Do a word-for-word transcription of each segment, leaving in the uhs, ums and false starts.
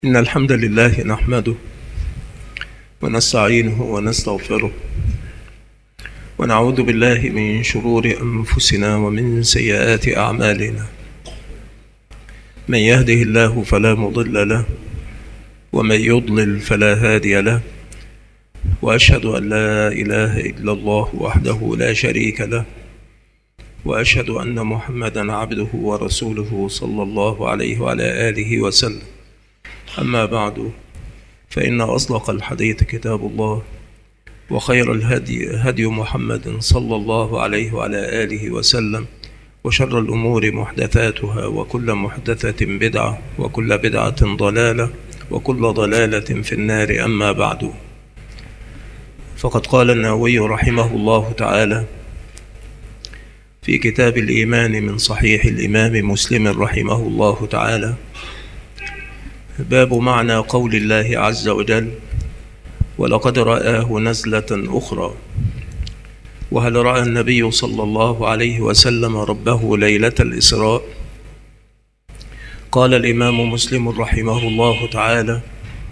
إن الحمد لله نحمده ونستعينه ونستغفره ونعوذ بالله من شرور أنفسنا ومن سيئات أعمالنا. من يهده الله فلا مضل له ومن يضلل فلا هادي له، وأشهد أن لا إله إلا الله وحده لا شريك له، وأشهد أن محمدا عبده ورسوله صلى الله عليه وعلى آله وسلم. أما بعد، فإن أصدق الحديث كتاب الله، وخير الهدي هدي محمد صلى الله عليه وعلى آله وسلم، وشر الأمور محدثاتها، وكل محدثة بدعة، وكل بدعة ضلالة، وكل ضلالة في النار. أما بعد، فقد قال النووي رحمه الله تعالى في كتاب الإيمان من صحيح الإمام مسلم رحمه الله تعالى: باب معنى قول الله عز وجل: ولقد رآه نزلة أخرى. وهل رأى النبي صلى الله عليه وسلم ربه ليلة الإسراء؟ قال الإمام مسلم رحمه الله تعالى: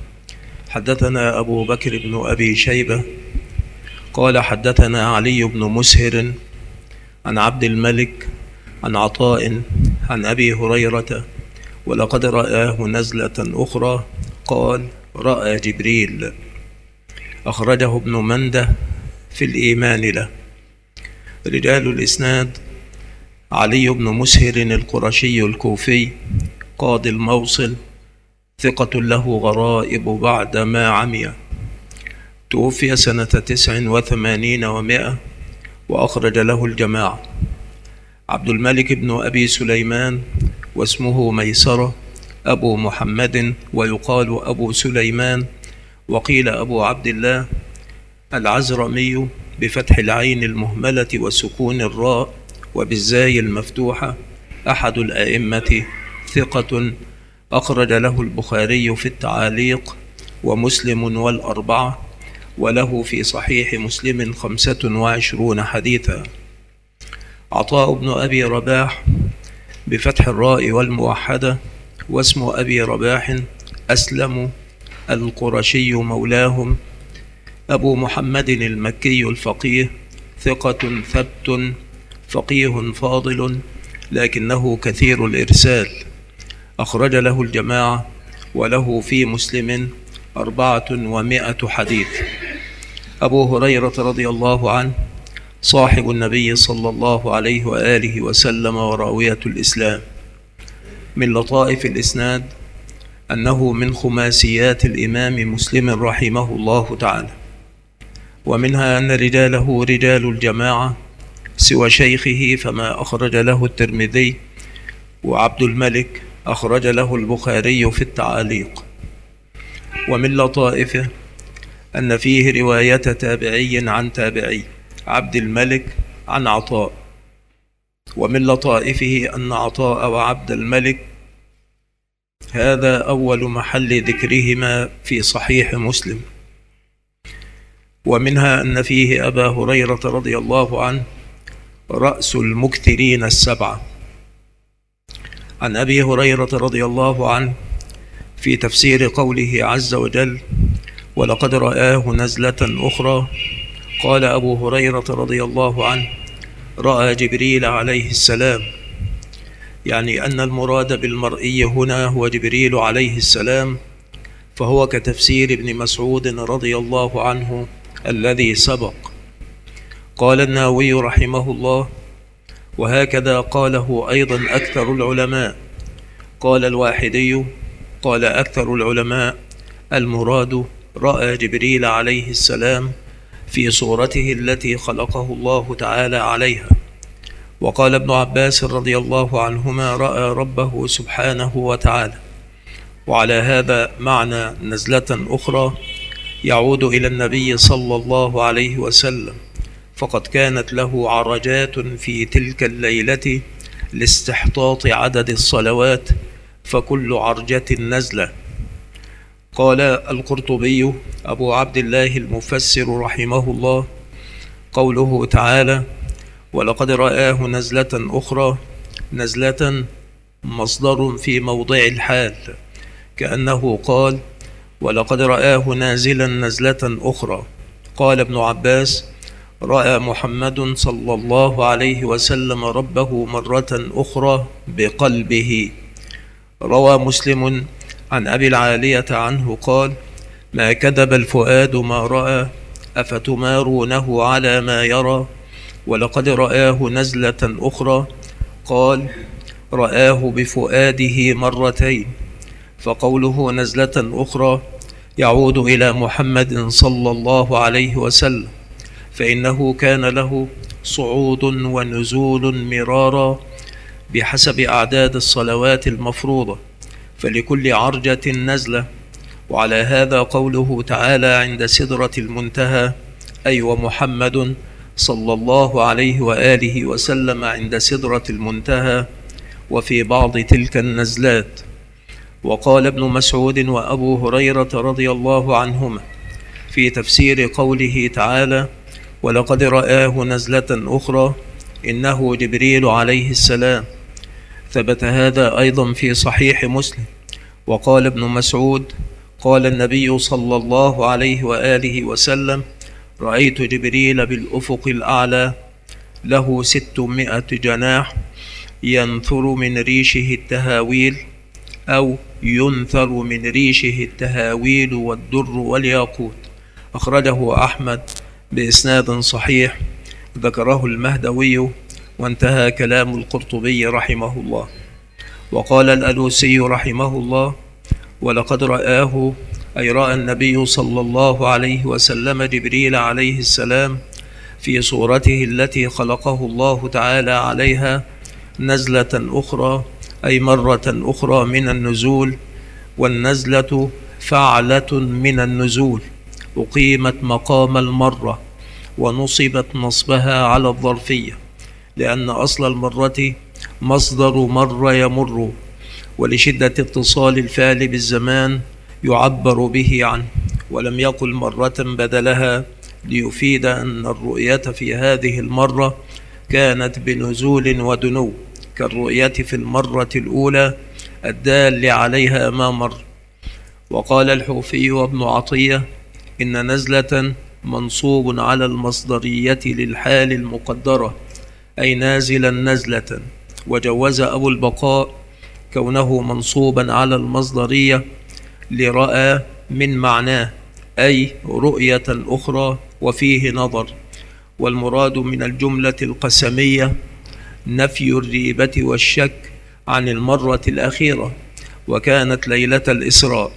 حدثنا أبو بكر بن أبي شيبة قال حدثنا علي بن مسهر عن عبد الملك عن عطاء عن أبي هريرة: ولقد رآه نزلة أخرى. قال: رأى جبريل. أخرجه ابن منده في الإيمان له. رجال الإسناد: علي بن مسهر القرشي الكوفي، قاضي الموصل، ثقة له غرائب بعد ما عمي، توفي سنة تسع وثمانين ومائة، وأخرج له الجماعة. عبد الملك بن أبي سليمان، واسمه ميسرة، أبو محمد، ويقال أبو سليمان، وقيل أبو عبد الله، العزرمي بفتح العين المهملة وسكون الراء وبالزاي المفتوحة، أحد الأئمة، ثقة، أخرج له البخاري في التعاليق ومسلم والأربعة، وله في صحيح مسلم خمسة وعشرون حديثا. عطاء بن أبي رباح بفتح الراء والموحدة، واسم أبي رباح أسلم القرشي مولاهم، أبو محمد المكي الفقيه، ثقة ثبت فقيه فاضل، لكنه كثير الإرسال، أخرج له الجماعة، وله في مسلم أربعة ومائة حديث. أبو هريرة رضي الله عنه صاحب النبي صلى الله عليه وآله وسلم وراوية الإسلام. من لطائف الإسناد أنه من خماسيات الإمام مسلم رحمه الله تعالى، ومنها أن رجاله رجال الجماعة سوى شيخه، فما أخرج له الترمذي، وعبد الملك أخرج له البخاري في التعاليق. ومن لطائفه أن فيه رواية تابعي عن تابعي، عبد الملك عن عطاء. ومن لطائفه أن عطاء وعبد الملك هذا أول محل ذكرهما في صحيح مسلم. ومنها أن فيه أبا هريرة رضي الله عنه رأس المكثرين السبعة. عن أبي هريرة رضي الله عنه في تفسير قوله عز وجل: ولقد رآه نزلة أخرى، قال أبو هريرة رضي الله عنه: رأى جبريل عليه السلام، يعني أن المراد بالمرئي هنا هو جبريل عليه السلام، فهو كتفسير ابن مسعود رضي الله عنه الذي سبق. قال النووي رحمه الله: وهكذا قاله أيضا أكثر العلماء. قال الواحدي: قال أكثر العلماء المراد رأى جبريل عليه السلام في صورته التي خلقه الله تعالى عليها. وقال ابن عباس رضي الله عنهما: رأى ربه سبحانه وتعالى. وعلى هذا معنى نزلة أخرى يعود إلى النبي صلى الله عليه وسلم، فقد كانت له عرجات في تلك الليلة لاستحطاط عدد الصلوات، فكل عرجة نزلة. قال القرطبي أبو عبد الله المفسر رحمه الله: قوله تعالى: ولقد رآه نزلة أخرى، نزلة مصدر في موضع الحال، كأنه قال: ولقد رآه نازلا نزلة أخرى. قال ابن عباس: رأى محمد صلى الله عليه وسلم ربه مرة أخرى بقلبه. روى مسلم عن أبي العالية عنه قال: ما كذب الفؤاد ما رأى، أفتمارونه على ما يرى، ولقد رآه نزلة أخرى. قال: رآه بفؤاده مرتين. فقوله نزلة أخرى يعود إلى محمد صلى الله عليه وسلم، فإنه كان له صعود ونزول مرارا بحسب أعداد الصلوات المفروضة، فلكل عرجة نزلة. وعلى هذا قوله تعالى عند سدرة المنتهى: أي ومحمد صلى الله عليه وآله وسلم عند سدرة المنتهى وفي بعض تلك النزلات. وقال ابن مسعود وأبو هريرة رضي الله عنهما في تفسير قوله تعالى: ولقد رآه نزلة أخرى، إنه جبريل عليه السلام. ثبت هذا أيضا في صحيح مسلم. وقال ابن مسعود: قال النبي صلى الله عليه وآله وسلم: رأيت جبريل بالأفق الأعلى له ستمائة جناح ينثر من ريشه التهاويل، أو ينثر من ريشه التهاويل والدر والياقوت. أخرجه أحمد بإسناد صحيح، ذكره المهدوي، وانتهى كلام القرطبي رحمه الله. وقال الألوسي رحمه الله: ولقد رآه، أي رأى النبي صلى الله عليه وسلم جبريل عليه السلام في صورته التي خلقه الله تعالى عليها نزلة أخرى، أي مرة أخرى من النزول. والنزلة فعلة من النزول، أقيمت مقام المرة ونصبت نصبها على الظرفية، لأن أصل المرة مصدر مر يمر، ولشدة اتصال الفعل بالزمان يعبر به عنه، ولم يقل مرة بدلها ليفيد أن الرؤية في هذه المرة كانت بنزول ودنو، كالرؤية في المرة الأولى الدال عليها ما مر. وقال الحوفي وابن عطية: إن نزلة منصوب على المصدرية للحال المقدرة، أي نازلا نزلة. وجوز أبو البقاء كونه منصوبا على المصدرية لرأى من معناه، أي رؤية أخرى وفيه نظر. والمراد من الجملة القسمية نفي الريبة والشك عن المرة الأخيرة، وكانت ليلة الإسراء.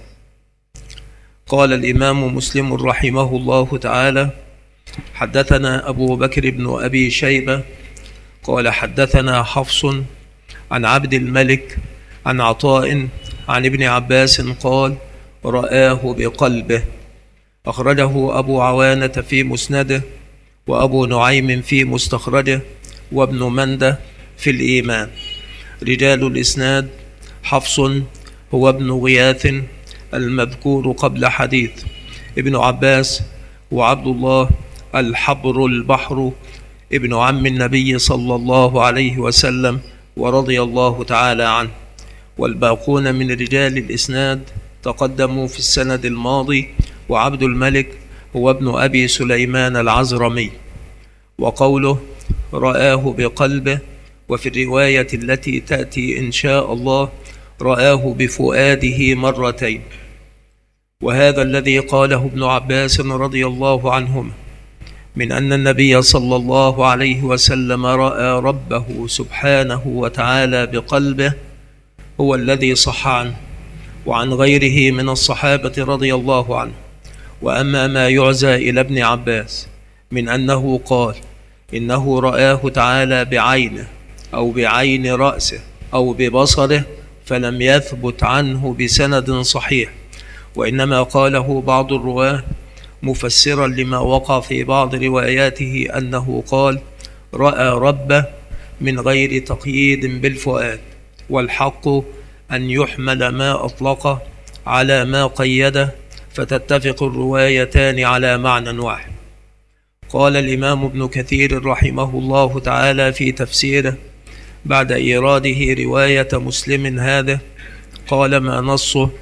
قال الإمام مسلم رحمه الله تعالى: حدثنا أبو بكر بن أبي شيبة قال حدثنا حفص عن عبد الملك عن عطاء عن ابن عباس قال: رآه بقلبه. أخرجه أبو عوانة في مسنده، وأبو نعيم في مستخرجه، وابن منده في الإيمان. رجال الإسناد: حفص هو ابن غياث المذكور قبل حديث ابن عباس، وعبد الله الحبر البحر ابن عم النبي صلى الله عليه وسلم ورضي الله تعالى عنه. والباقون من رجال الإسناد تقدموا في السند الماضي. وعبد الملك هو ابن أبي سليمان العزرمي. وقوله رآه بقلبه، وفي الرواية التي تأتي إن شاء الله رآه بفؤاده مرتين. وهذا الذي قاله ابن عباس رضي الله عنهما من أن النبي صلى الله عليه وسلم رأى ربه سبحانه وتعالى بقلبه هو الذي صح عنه وعن غيره من الصحابة رضي الله عنه. وأما ما يعزى إلى ابن عباس من أنه قال إنه رآه تعالى بعينه أو بعين رأسه أو ببصره، فلم يثبت عنه بسند صحيح، وإنما قاله بعض الرواه مفسرا لما وقع في بعض رواياته أنه قال رأى ربه من غير تقييد بالفؤاد. والحق أن يحمل ما أطلقه على ما قيده، فتتفق الروايتان على معنى واحد. قال الإمام ابن كثير رحمه الله تعالى في تفسيره بعد إيراده رواية مسلم هذا، قال ما نصه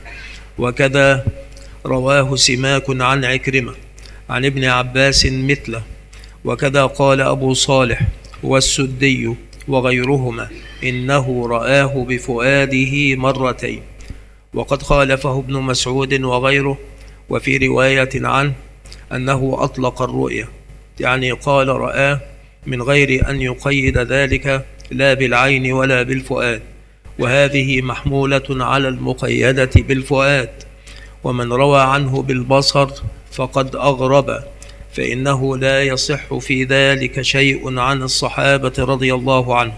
وكذا رواه سماك عن عكرمة عن ابن عباس مثله. وكذا قال أبو صالح والسدي وغيرهما إنه رآه بفؤاده مرتين. وقد خالفه ابن مسعود وغيره، وفي رواية عنه أنه أطلق الرؤيا، يعني قال رآه من غير أن يقيد ذلك لا بالعين ولا بالفؤاد، وهذه محمولة على المقيدة بالفؤاد. ومن روى عنه بالبصر فقد أغرب، فإنه لا يصح في ذلك شيء عن الصحابة رضي الله عنهم.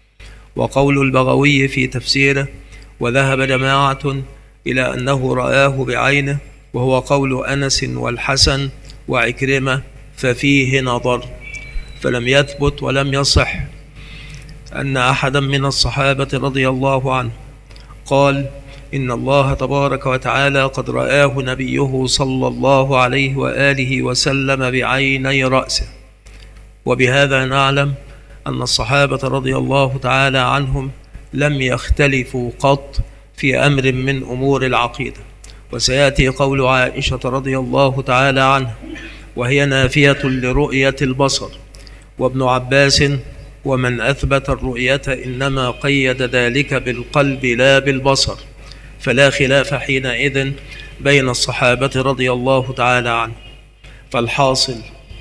وقول البغوي في تفسيره: وذهب جماعة إلى أنه رآه بعينه، وهو قول أنس والحسن وعكرمة، ففيه نظر. فلم يثبت ولم يصح أن أحدا من الصحابة رضي الله عنه قال إن الله تبارك وتعالى قد رآه نبيه صلى الله عليه وآله وسلم بعيني رأسه. وبهذا نعلم أن الصحابة رضي الله تعالى عنهم لم يختلفوا قط في أمر من أمور العقيدة. وسيأتي قول عائشة رضي الله تعالى عنها وهي نافية لرؤية البصر، وابن عباس: ومن أثبت الرؤية إنما قيد ذلك بالقلب لا بالبصر. فلا خلاف حينئذ بين الصحابة رضي الله تعالى عنهم. فالحاصل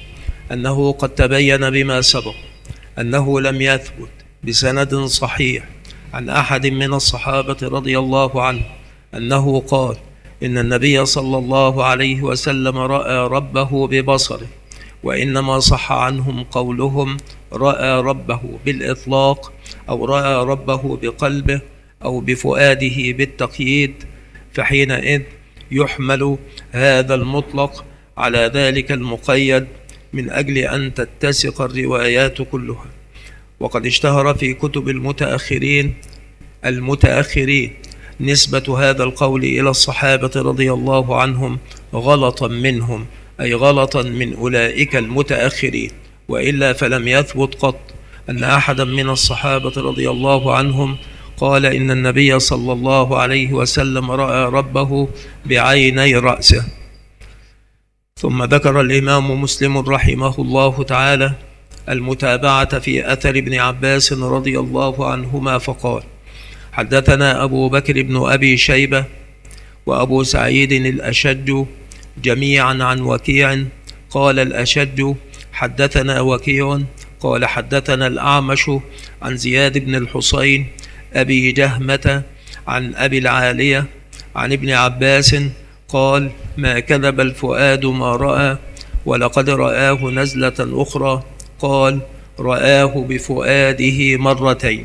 أنه قد تبين بما سبق أنه لم يثبت بسند صحيح عن أحد من الصحابة رضي الله عنه أنه قال إن النبي صلى الله عليه وسلم رأى ربه ببصره، وإنما صح عنهم قولهم رأى ربه بالإطلاق، أو رأى ربه بقلبه، أو بفؤاده بالتقييد. فحينئذ يحمل هذا المطلق على ذلك المقيد من أجل أن تتسق الروايات كلها. وقد اشتهر في كتب المتأخرين المتأخرين نسبة هذا القول إلى الصحابة رضي الله عنهم غلطا منهم، أي غلطا من أولئك المتأخرين، وإلا فلم يثبت قط أن أحدا من الصحابة رضي الله عنهم قال إن النبي صلى الله عليه وسلم رأى ربه بعيني رأسه. ثم ذكر الإمام مسلم رحمه الله تعالى المتابعة في أثر ابن عباس رضي الله عنهما فقال: حدثنا أبو بكر بن أبي شيبة وأبو سعيد الأشج جميعا عن وكيع قال الأشج حدثنا وكيع قال حدثنا الأعمش عن زياد بن الحصين أبي جهمة عن أبي العالية عن ابن عباس قال: ما كذب الفؤاد ما رأى، ولقد رآه نزلة أخرى. قال: رآه بفؤاده مرتين.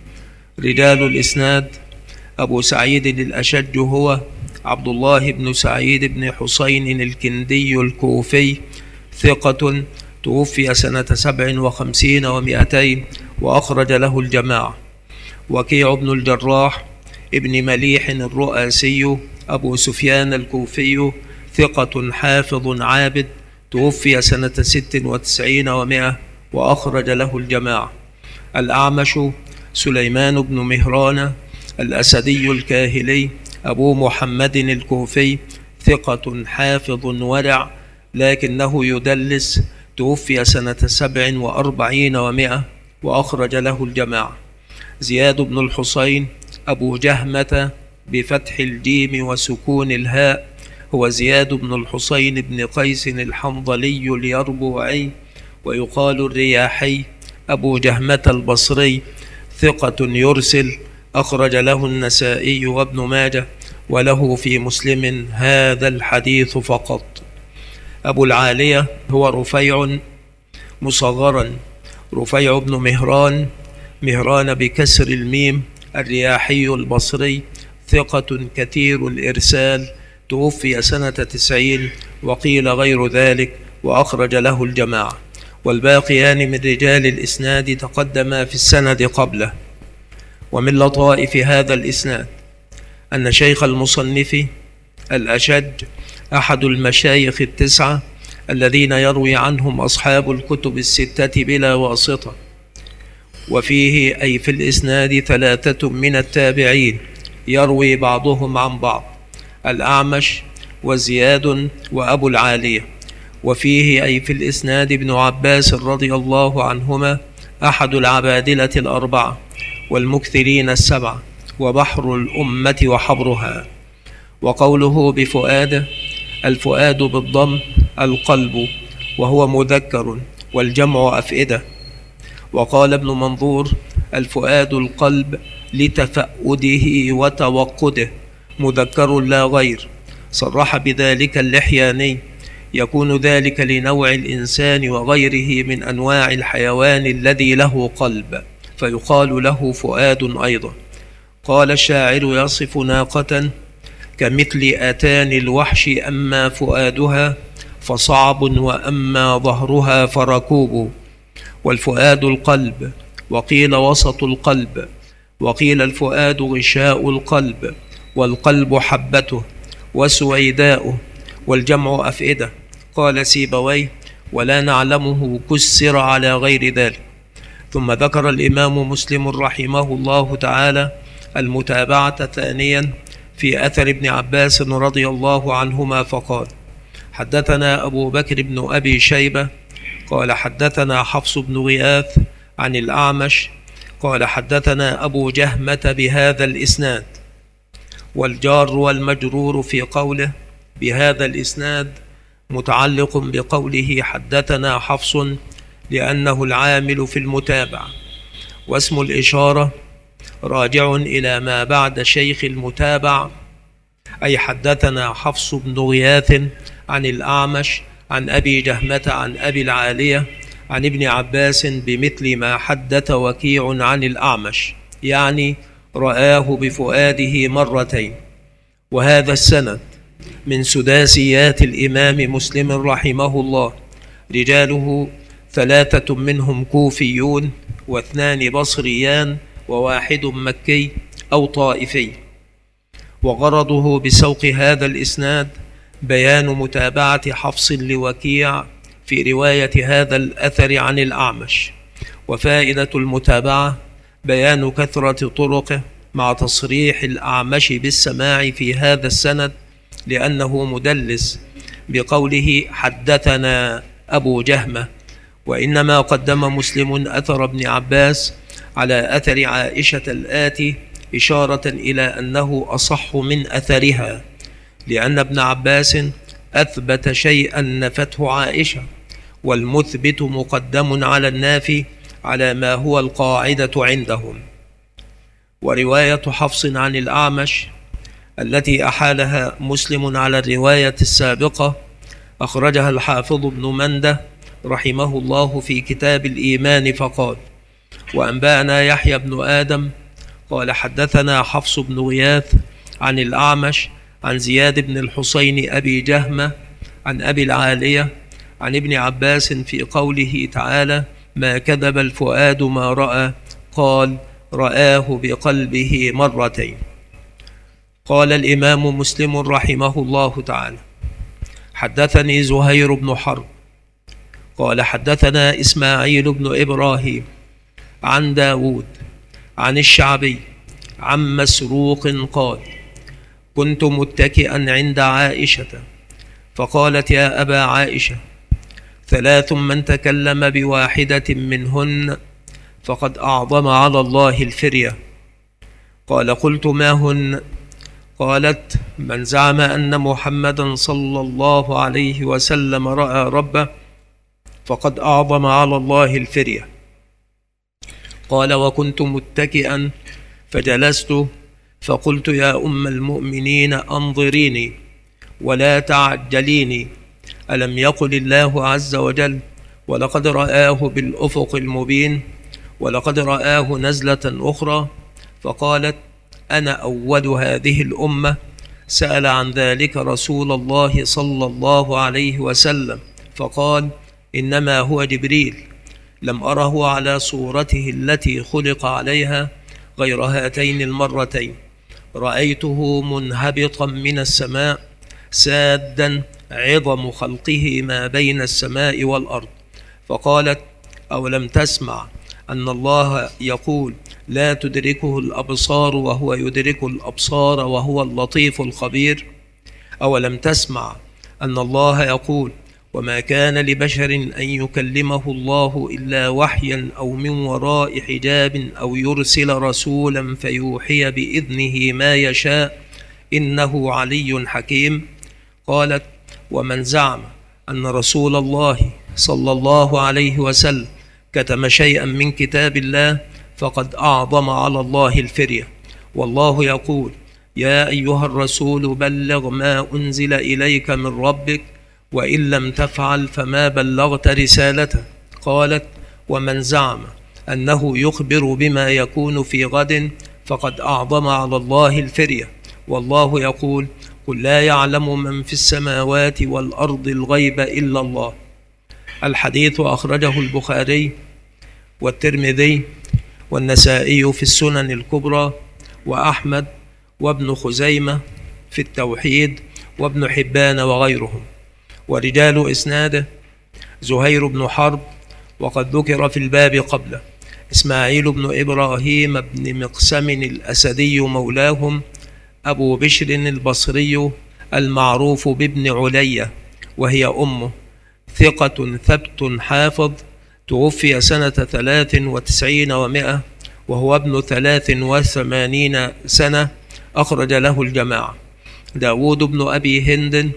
رجال الإسناد: أبو سعيد الأشج هو عبد الله بن سعيد بن حسين الكندي الكوفي، ثقة، توفي سنة سبع وخمسين ومائتين، وأخرج له الجماعة. وكيع بن الجراح ابن مليح الرؤاسي أبو سفيان الكوفي، ثقة حافظ عابد، توفي سنة ست وتسعين ومائة، وأخرج له الجماعة. الأعمش سليمان بن مهران الأسدي الكاهلي أبو محمد الكوفي، ثقة حافظ ورع، لكنه يدلس، توفي سنة سبع وأربعين ومائة، وأخرج له الجماعة. زياد بن الحصين أبو جهمة بفتح الجيم وسكون الهاء، هو زياد بن الحصين بن قيس الحنظلي اليربوعي، ويقال الرياحي، أبو جهمة البصري، ثقة يرسل، أخرج له النسائي وابن ماجه، وله في مسلم هذا الحديث فقط. أبو العالية هو رفيع مصغرا، رفيع بن مهران، مهران بكسر الميم، الرياحي البصري، ثقة كثير الإرسال، توفي سنة تسعين، وقيل غير ذلك، وأخرج له الجماعة. والباقيان من رجال الإسناد تقدما في السند قبله. ومن لطائف هذا الإسناد أن شيخ المصنف الأشج أحد المشايخ التسعة الذين يروي عنهم أصحاب الكتب الستة بلا واسطة، وفيه أي في الإسناد ثلاثة من التابعين يروي بعضهم عن بعض. الأعمش وزياد وأبو العالية. وفيه أي في الإسناد ابن عباس رضي الله عنهما أحد العبادلة الأربعة والمكثرين السبعة وبحر الأمة وحبرها. وقوله بفؤاده، الفؤاد بالضم القلب، وهو مذكر والجمع أفئدة. وقال ابن منظور الفؤاد القلب لتفأده وتوقده، مذكر لا غير. صرح بذلك اللحياني، يكون ذلك لنوع الإنسان وغيره من أنواع الحيوان الذي له قلب، فيقال له فؤاد أيضا. قال الشاعر يصف ناقة كمثل آتان الوحش، أما فؤادها فصعب وأما ظهرها فركوب. والفؤاد القلب، وقيل وسط القلب، وقيل الفؤاد غشاء القلب، والقلب حبته وسويداؤه، والجمع أفئدة. قال سيبويه ولا نعلمه كسر على غير ذلك. ثم ذكر الإمام مسلم رحمه الله تعالى المتابعة ثانيا في أثر ابن عباس رضي الله عنهما، فقال حدثنا أبو بكر بن أبي شيبة قال حدثنا حفص بن غياث عن الأعمش قال حدثنا أبو جهمة بهذا الإسناد. والجار والمجرور في قوله بهذا الإسناد متعلق بقوله حدثنا حفص لأنه العامل في المتابعة، واسم الإشارة راجع إلى ما بعد شيخ المتابع، أي حدثنا حفص بن غياث عن الأعمش عن أبي جهمة عن أبي العالية عن ابن عباس بمثل ما حدث وكيع عن الأعمش، يعني رآه بفؤاده مرتين. وهذا السند من سداسيات الإمام مسلم رحمه الله، رجاله ثلاثة منهم كوفيون واثنان بصريان وواحد مكي أو طائفي. وغرضه بسوق هذا الإسناد بيان متابعة حفص لوكيع في رواية هذا الأثر عن الأعمش. وفائدة المتابعة بيان كثرة طرقه مع تصريح الأعمش بالسماع في هذا السند، لأنه مدلس بقوله حدثنا أبو جهمة. وإنما قدم مسلم أثر ابن عباس على أثر عائشة الآتي إشارة إلى أنه أصح من أثرها، لأن ابن عباس أثبت شيئا نفته عائشة، والمثبت مقدم على النافي على ما هو القاعدة عندهم. ورواية حفص عن الأعمش التي أحالها مسلم على الرواية السابقة أخرجها الحافظ ابن منده رحمه الله في كتاب الإيمان، فقال وأنبأنا يحيى بن آدم قال حدثنا حفص بن غياث عن الأعمش عن زياد بن الحسين أبي جهمة عن أبي العالية عن ابن عباس في قوله تعالى ما كذب الفؤاد ما رأى، قال رآه بقلبه مرتين. قال الإمام مسلم رحمه الله تعالى حدثني زهير بن حرب قال حدثنا إسماعيل بن إبراهيم عن داود عن الشعبي عن مسروق قال كنت متكئا عند عائشة فقالت يا أبا عائشة ثلاث من تكلم بواحدة منهن فقد أعظم على الله الفرية. قال قلت ما هن؟ قالت من زعم أن محمدا صلى الله عليه وسلم رأى ربه فقد أعظم على الله الفرية. قال وكنت متكئا فجلست فقلت يا أم المؤمنين أنظريني ولا تعجليني، ألم يقل الله عز وجل ولقد رآه بالأفق المبين ولقد رآه نزلة أخرى؟ فقالت أنا أول هذه الأمة سأل عن ذلك رسول الله صلى الله عليه وسلم فقال إنما هو جبريل، لم أره على صورته التي خلق عليها غير هاتين المرتين، رأيته منهبطا من السماء سادا عظم خلقه ما بين السماء والأرض. فقالت أولم تسمع أن الله يقول لا تدركه الأبصار وهو يدرك الأبصار وهو اللطيف الخبير؟ أولم تسمع أن الله يقول وما كان لبشر أن يكلمه الله إلا وحيا أو من وراء حجاب أو يرسل رسولا فيوحي بإذنه ما يشاء إنه علي حكيم. قالت ومن زعم أن رسول الله صلى الله عليه وسلم كتم شيئا من كتاب الله فقد أعظم على الله الفرية، والله يقول يا أيها الرسول بلغ ما أنزل إليك من ربك وإن لم تفعل فما بلغت رسالته. قالت ومن زعم أنه يخبر بما يكون في غد فقد أعظم على الله الفرية، والله يقول قل لا يعلم من في السماوات والأرض الغيب إلا الله. الحديث أخرجه البخاري والترمذي والنسائي في السنن الكبرى، وأحمد وابن خزيمة في التوحيد، وابن حبان وغيرهم. ورجال إسناده زهير بن حرب، وقد ذكر في الباب قبله إسماعيل بن إبراهيم بن مقسم الأسدي مولاهم، أبو بشر البصري المعروف بابن علية وهي أمه، ثقة ثبت حافظ، توفي سنة ثلاث وتسعين ومائة وهو ابن ثلاث وثمانين سنة، أخرج له الجماعة. داود بن أبي هند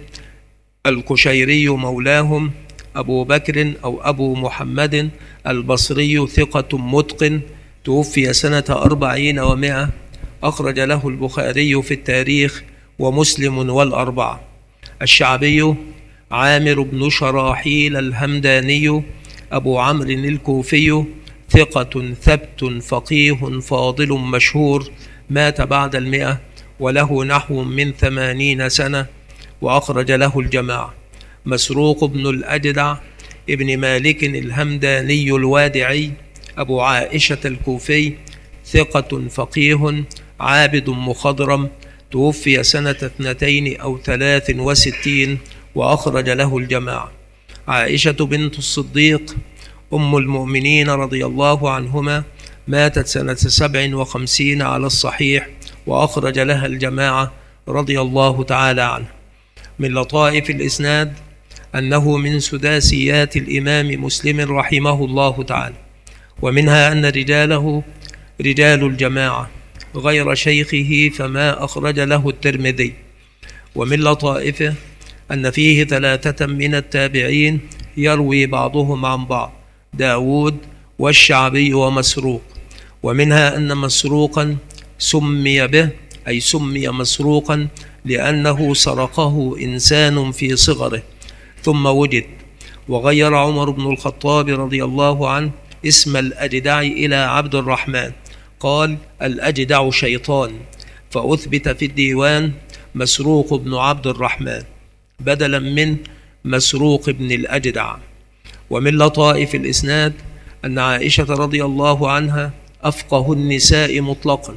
القشيري مولاهم، أبو بكر أو أبو محمد البصري ثقة متقن، توفي سنة أربعين ومائة، أخرج له البخاري في التاريخ ومسلم والأربعة. الشعبي عامر بن شراحيل الهمداني أبو عمرو الكوفي، ثقة ثبت فقيه فاضل مشهور، مات بعد المئة وله نحو من ثمانين سنة، وأخرج له الجماعة. مسروق بن الأجدع ابن مالك الهمداني الوادعي أبو عائشة الكوفي، ثقة فقيه عابد مخضرم، توفي سنة اثنتين أو ثلاث وستين، وأخرج له الجماعة. عائشة بنت الصديق أم المؤمنين رضي الله عنهما، ماتت سنة سبع وخمسين على الصحيح، وأخرج لها الجماعة رضي الله تعالى عنه. من لطائف الإسناد أنه من سداسيات الإمام مسلم رحمه الله تعالى، ومنها أن رجاله رجال الجماعة غير شيخه فما أخرج له الترمذي. ومن لطائفه أن فيه ثلاثة من التابعين يروي بعضهم عن بعض، داود والشعبي ومسروق. ومنها أن مسروقا سمي به، أي سمي مسروقا لأنه سرقه إنسان في صغره ثم وجد. وغير عمر بن الخطاب رضي الله عنه اسم الأجدع إلى عبد الرحمن، قال الأجدع شيطان، فأثبت في الديوان مسروق بن عبد الرحمن بدلا من مسروق بن الأجدع. ومن لطائف الإسناد أن عائشة رضي الله عنها أفقه النساء مطلقا،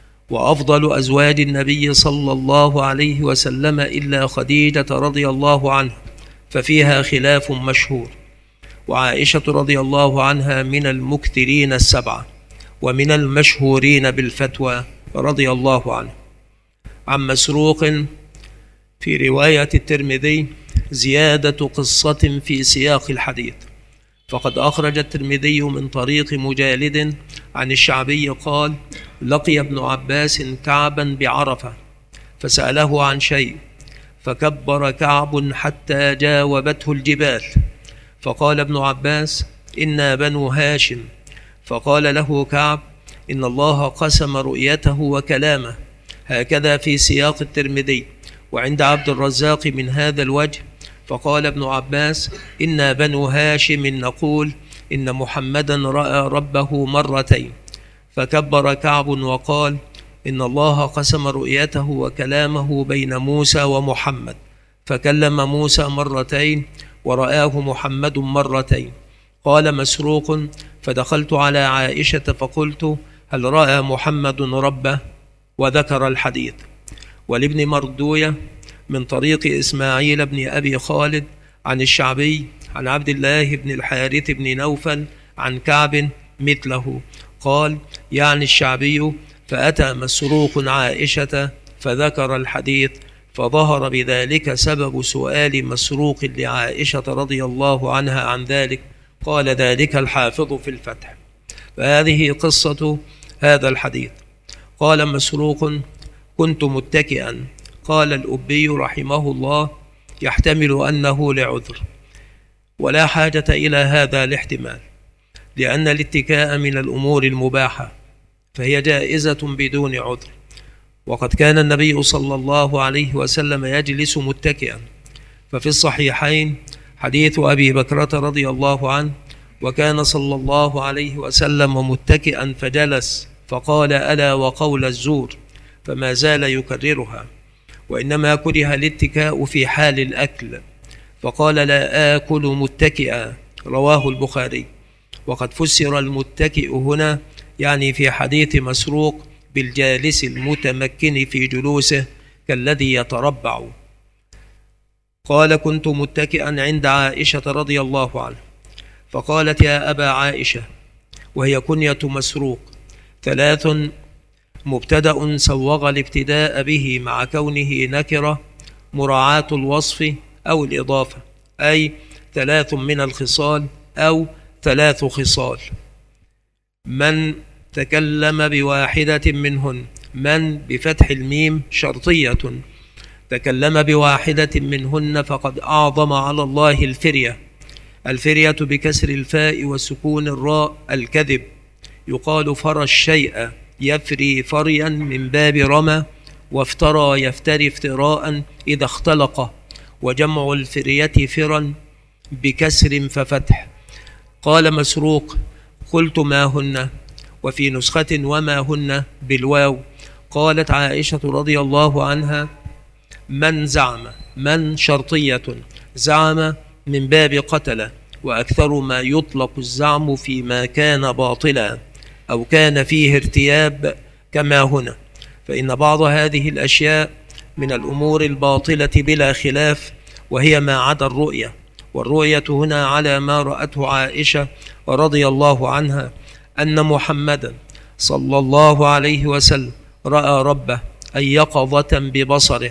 وأفضل أزواج النبي صلى الله عليه وسلم إلا خديجة رضي الله عنها، ففيها خلاف مشهور. وعائشة رضي الله عنها من المكثرين السبعة، ومن المشهورين بالفتوى رضي الله عنه. عن مسروق في رواية الترمذي زيادة قصة في سياق الحديث، فقد أخرج الترمذي من طريق مجالد عن الشعبي قال لقي ابن عباس كعبا بعرفة فسأله عن شيء، فكبر كعب حتى جاوبته الجبال، فقال ابن عباس إنا بنو هاشم، فقال له كعب إن الله قسم رؤيته وكلامه، هكذا في سياق الترمذي. وعند عبد الرزاق من هذا الوجه، فقال ابن عباس إنا بنو هاشم نقول إن محمدا رأى ربه مرتين، فكبر كعب وقال إن الله قسم رؤيته وكلامه بين موسى ومحمد، فكلم موسى مرتين ورآه محمد مرتين. قال مسروق فدخلت على عائشة فقلت هل رأى محمد ربه؟ وذكر الحديث. ولابن مردوية من طريق إسماعيل بن أبي خالد عن الشعبي عن عبد الله بن الحارث بن نوفل عن كعب مثله، قال يعني الشعبي فأتى مسروق عائشة فذكر الحديث فظهر بذلك سبب سؤال مسروق لعائشة رضي الله عنها عن ذلك، قال ذلك الحافظ في الفتح. فهذه قصة هذا الحديث. قال مسروق: كنت متكئا. قال الأبي رحمه الله: يحتمل أنه لعذر، ولا حاجة إلى هذا الاحتمال، لأن الاتكاء من الأمور المباحة، فهي جائزة بدون عذر. وقد كان النبي صلى الله عليه وسلم يجلس متكئا، ففي الصحيحين حديث أبي بكرة رضي الله عنه: وكان صلى الله عليه وسلم متكئا فجلس فقال: ألا وقول الزور، فما زال يكررها. وإنما كره الاتكاء في حال الأكل، فقال: لا آكل متكئا، رواه البخاري. وقد فسر المتكئ هنا يعني في حديث مسروق بالجالس المتمكن في جلوسه كالذي يتربع. قال: كنت متكئا عند عائشة رضي الله عنها، فقالت: يا أبا عائشة، وهي كنية مسروق. ثلاث: مبتدأ سوغ الابتداء به مع كونه نكرة، مراعاة الوصف أو الإضافة، أي ثلاث من الخصال أو ثلاث خصال. من تكلم بواحدة منهن، من بفتح الميم شرطية، تكلم بواحدة منهن فقد أعظم على الله الفرية. الفرية بكسر الفاء وسكون الراء الكذب. يقال فرى الشيء يفري فريا من باب رمى، وافترى يفتري افتراء إذا اختلق، وجمع الفرية فرا بكسر ففتح. قال مسروق: قلت ما هن، وفي نسخة وما هن بالواو. قالت عائشة رضي الله عنها: من زعم، من شرطية، زعم من باب قتل، وأكثر ما يطلق الزعم فيما كان باطلا أو كان فيه ارتياب كما هنا، فإن بعض هذه الأشياء من الأمور الباطلة بلا خلاف، وهي ما عدا الرؤية. والرؤية هنا على ما رأته عائشة رضي الله عنها، أن محمدا صلى الله عليه وسلم رأى ربه، أي يقظة ببصره،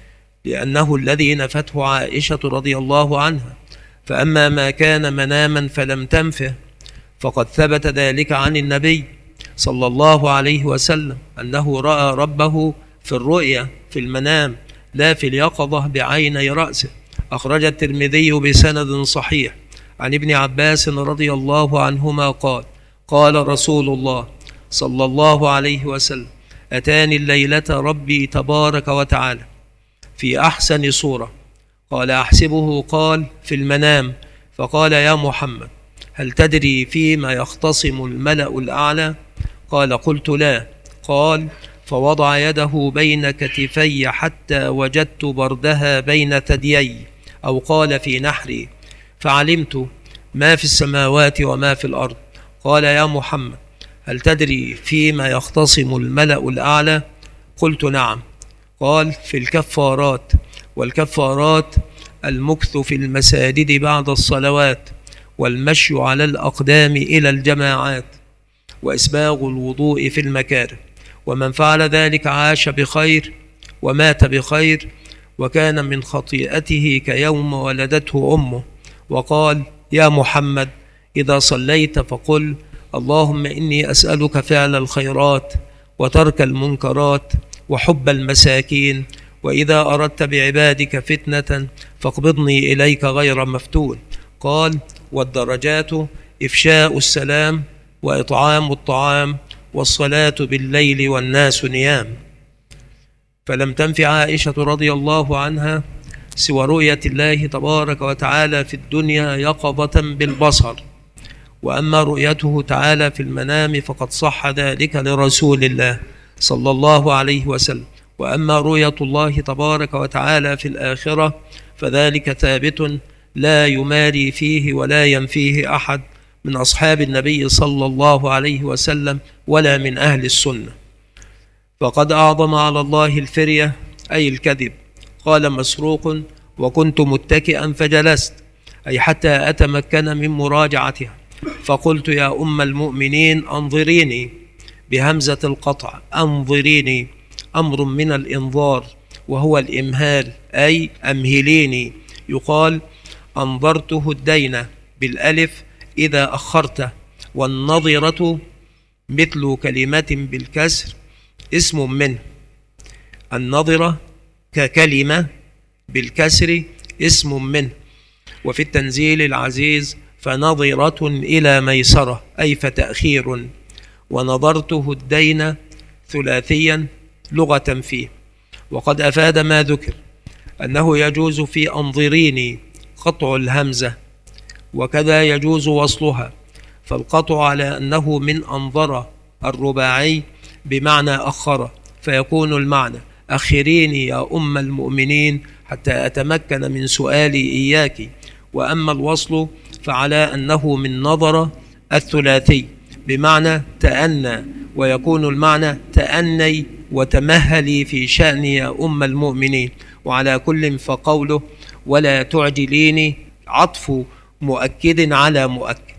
لأنه الذي نفته عائشة رضي الله عنها. فأما ما كان مناما فلم تنفه، فقد ثبت ذلك عن النبي صلى الله عليه وسلم أنه رأى ربه في الرؤيا في المنام، لا في اليقظة بعيني رأسه. أخرج الترمذي بسند صحيح عن ابن عباس رضي الله عنهما قال: قال رسول الله صلى الله عليه وسلم: أتاني الليلة ربي تبارك وتعالى في أحسن صورة. قال: أحسبه قال في المنام. فقال: يا محمد، هل تدري فيما يختصم الملأ الأعلى؟ قال: قلت لا. قال: فوضع يده بين كتفي حتى وجدت بردها بين ثديي، أو قال في نحري، فعلمت ما في السماوات وما في الأرض. قال: يا محمد، هل تدري فيما يختصم الملأ الأعلى؟ قلت نعم. قال: في الكفارات. والكفارات المكث في المساجد بعد الصلوات، والمشي على الأقدام إلى الجماعات، وإسباغ الوضوء في المكاره. ومن فعل ذلك عاش بخير ومات بخير، وكان من خطيئته كيوم ولدته أمه. وقال: يا محمد، إذا صليت فقل: اللهم إني أسألك فعل الخيرات وترك المنكرات وحب المساكين، وإذا أردت بعبادك فتنة فاقبضني إليك غير مفتون. قال: والدرجات إفشاء السلام وإطعام الطعام والصلاة بالليل والناس نيام. فلم تنف عائشة رضي الله عنها سوى رؤية الله تبارك وتعالى في الدنيا يقظة بالبصر. وأما رؤيته تعالى في المنام فقد صح ذلك لرسول الله صلى الله عليه وسلم. وأما رؤية الله تبارك وتعالى في الآخرة فذلك ثابت لا يماري فيه ولا ينفيه أحد من أصحاب النبي صلى الله عليه وسلم ولا من أهل السنة. فقد أعظم على الله الفرية، أي الكذب. قال مسروق: وكنت متكئا فجلست، أي حتى أتمكن من مراجعتها. فقلت: يا أم المؤمنين أنظريني، بهمزة القطع، أنظريني، أمر من الإنظار، وهو الإمهال، أي أمهليني. يقال أنظرته الدين بالألف إذا أخرته. والنظرة مثل كلمة بالكسر اسم منه. النظرة ككلمة بالكسر اسم منه. وفي التنزيل العزيز فنظرة إلى ميسرة، أي فتأخير. ونظرته الدين ثلاثيا لغة فيه. وقد أفاد ما ذكر أنه يجوز في أنظريني قطع الهمزة، وكذا يجوز وصلها، فالقطع على أنه من أنظر الرباعي بمعنى أخر، فيكون المعنى أخريني يا أم المؤمنين حتى أتمكن من سؤالي إياك. وأما الوصل فعلى أنه من نظر الثلاثي بمعنى تأنى، ويكون المعنى تأني وتمهلي في شأن يا أم المؤمنين. وعلى كل فقوله ولا تعجليني عطف مؤكد على مؤكد،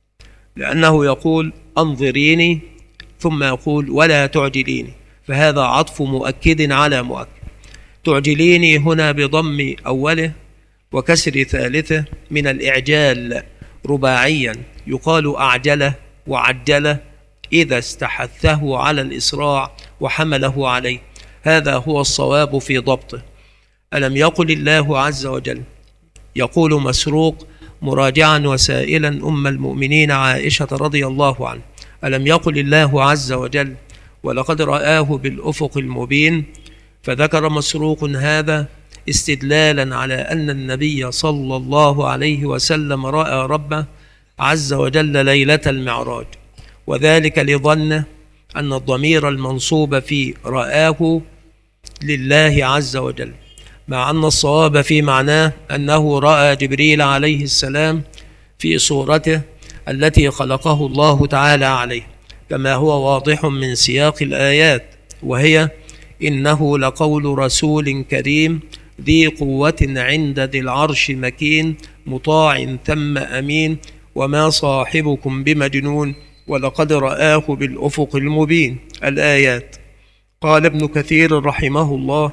لأنه يقول أنظريني ثم يقول ولا تعجليني، فهذا عطف مؤكد على مؤكد. تعجليني هنا بضم أوله وكسر ثالثه من الإعجال رباعيا، يقال أعجله وعجله إذا استحثه على الإسراع وحمله عليه. هذا هو الصواب في ضبطه. ألم يقل الله عز وجل، يقول مسروق مراجعا وسائلا أم المؤمنين عائشة رضي الله عنها، ألم يقل الله عز وجل ولقد رآه بالأفق المبين؟ فذكر مسروق هذا استدلالا على أن النبي صلى الله عليه وسلم رأى ربه عز وجل ليلة المعراج، وذلك لظنه أن الضمير المنصوب في رآه لله عز وجل، مع أن الصواب في معناه أنه رأى جبريل عليه السلام في صورته التي خلقه الله تعالى عليه، كما هو واضح من سياق الآيات، وهي إنه لقول رسول كريم ذي قوة عند ذي العرش مكين مطاع ثم أمين وما صاحبكم بمجنون ولقد رآه بالأفق المبين. الآيات. قال ابن كثير رحمه الله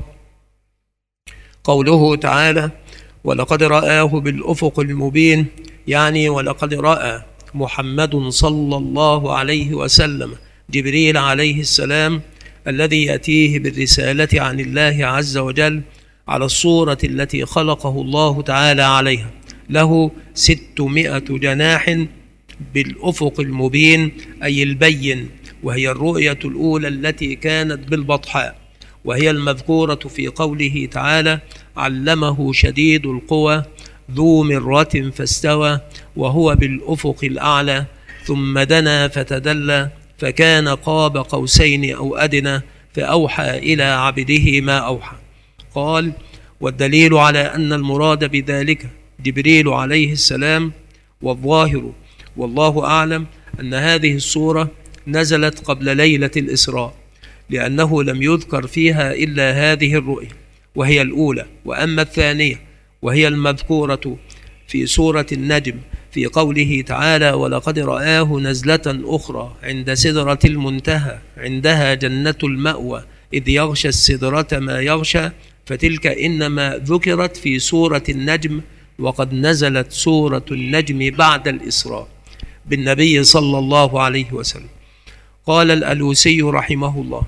قوله تعالى ولقد رآه بالأفق المبين، يعني ولقد رأى محمد صلى الله عليه وسلم جبريل عليه السلام الذي يأتيه بالرسالة عن الله عز وجل على الصورة التي خلقه الله تعالى عليها، له ستمائة جناح بالأفق المبين أي البين، وهي الرؤية الأولى التي كانت بالبطحاء، وهي المذكورة في قوله تعالى علمه شديد القوى ذو مرة فاستوى وهو بالأفق الأعلى ثم دنا فتدلى فكان قاب قوسين أو أدنى فأوحى إلى عبده ما أوحى. قال والدليل على أن المراد بذلك جبريل عليه السلام، والظاهر والله أعلم أن هذه السورة نزلت قبل ليلة الإسراء، لأنه لم يذكر فيها إلا هذه الرؤية وهي الأولى. وأما الثانية وهي المذكورة في سورة النجم في قوله تعالى ولقد رآه نزلة أخرى عند سدرة المنتهى عندها جنة المأوى إذ يغشى السدرة ما يغشى، فتلك إنما ذكرت في سورة النجم، وقد نزلت سورة النجم بعد الإسراء بالنبي صلى الله عليه وسلم. قال الألوسي رحمه الله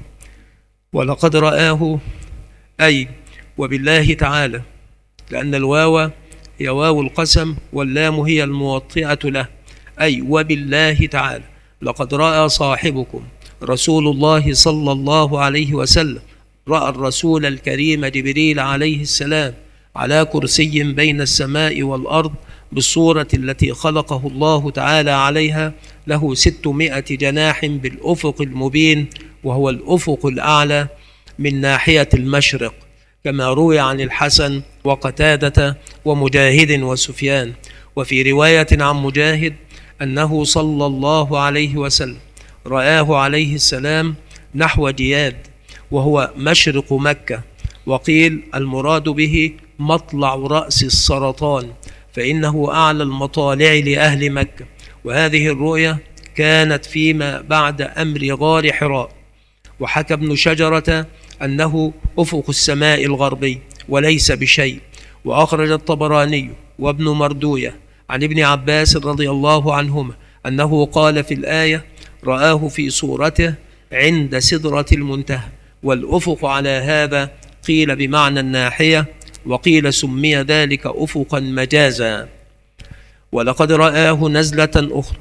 ولقد رآه أي وبالله تعالى، لأن الواو هي واو القسم واللام هي الموطئة له، أي وبالله تعالى لقد رأى صاحبكم رسول الله صلى الله عليه وسلم، رأى الرسول الكريم جبريل عليه السلام على كرسي بين السماء والأرض بالصورة التي خلقه الله تعالى عليها، له ستمائة جناح بالأفق المبين، وهو الأفق الأعلى من ناحية المشرق، كما روي عن الحسن وقتادة ومجاهد وسفيان. وفي رواية عن مجاهد أنه صلى الله عليه وسلم رآه عليه السلام نحو جياد وهو مشرق مكة، وقيل المراد به مطلع رأس السرطان، فإنه أعلى المطالع لأهل مكة. وهذه الرؤية كانت فيما بعد أمر غار حراء. وحكى ابن شجرة أنه أفق السماء الغربي وليس بشيء. وأخرج الطبراني وابن مردوية عن ابن عباس رضي الله عنهما أنه قال في الآية: رآه في صورته عند سدرة المنتهى. والأفق على هذا قيل بمعنى الناحية، وقيل سمي ذلك أفقا مجازا. ولقد رآه نزلة أخرى.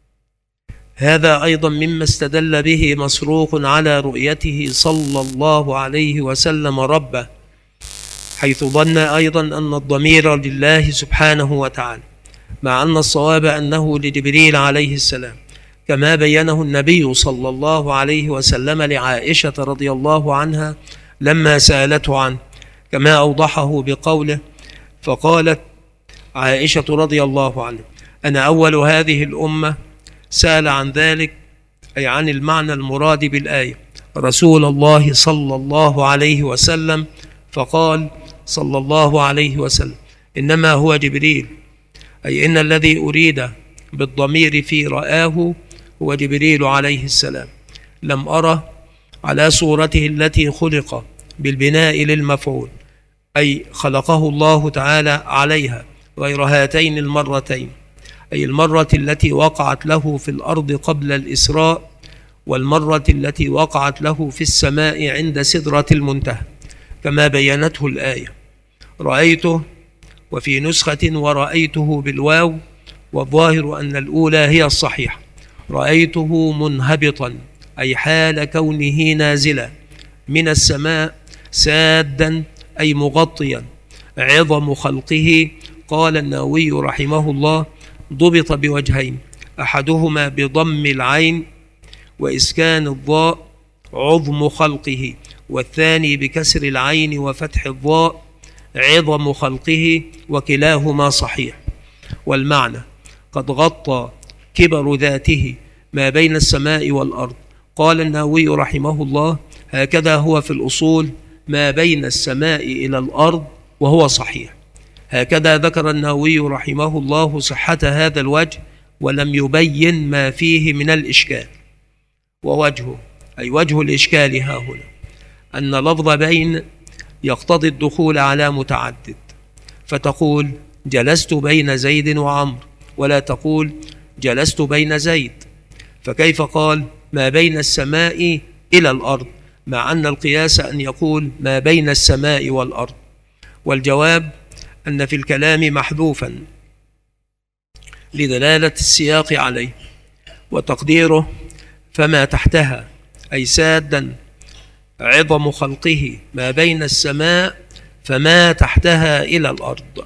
هذا أيضا مما استدل به مسروق على رؤيته صلى الله عليه وسلم ربه، حيث ظن أيضا أن الضمير لله سبحانه وتعالى، مع أن الصواب أنه لجبريل عليه السلام، كما بينه النبي صلى الله عليه وسلم لعائشة رضي الله عنها لما سألته عنه، كما أوضحه بقوله: فقالت عائشة رضي الله عنها: أنا أول هذه الأمة سأل عن ذلك، أي عن المعنى المراد بالآية، رسول الله صلى الله عليه وسلم، فقال صلى الله عليه وسلم: إنما هو جبريل، أي إن الذي أريد بالضمير في رآه هو جبريل عليه السلام، لم أره على صورته التي خلق بالبناء للمفعول، أي خلقه الله تعالى عليها، غير هاتين المرتين، أي المرة التي وقعت له في الأرض قبل الإسراء، والمرة التي وقعت له في السماء عند سدرة المنتهى، كما بينته الآية: رأيته، وفي نسخة ورأيته بالواو، والظاهر أن الأولى هي الصحيحة. رأيته منهبطا، أي حال كونه نازلا من السماء، سادا أي مغطيا، عظم خلقه. قال النووي رحمه الله: ضبط بوجهين، أحدهما بضم العين وإسكان الضاء عظم خلقه، والثاني بكسر العين وفتح الضاء عظم خلقه، وكلاهما صحيح. والمعنى: قد غطى كبر ذاته ما بين السماء والأرض. قال النووي رحمه الله: هكذا هو في الأصول ما بين السماء إلى الأرض، وهو صحيح. هكذا ذكر النووي رحمه الله صحة هذا الوجه، ولم يبين ما فيه من الإشكال. ووجهه، أي وجه الإشكال ها هنا، أن لفظ بين يقتضي الدخول على متعدد، فتقول: جلست بين زيد وعمر، ولا تقول: جلست بين زيد. فكيف قال ما بين السماء إلى الأرض، مع أن القياس أن يقول ما بين السماء والأرض؟ والجواب أن في الكلام محذوفا لدلالة السياق عليه، وتقديره: فما تحتها، أي سادا عظم خلقه ما بين السماء فما تحتها إلى الأرض.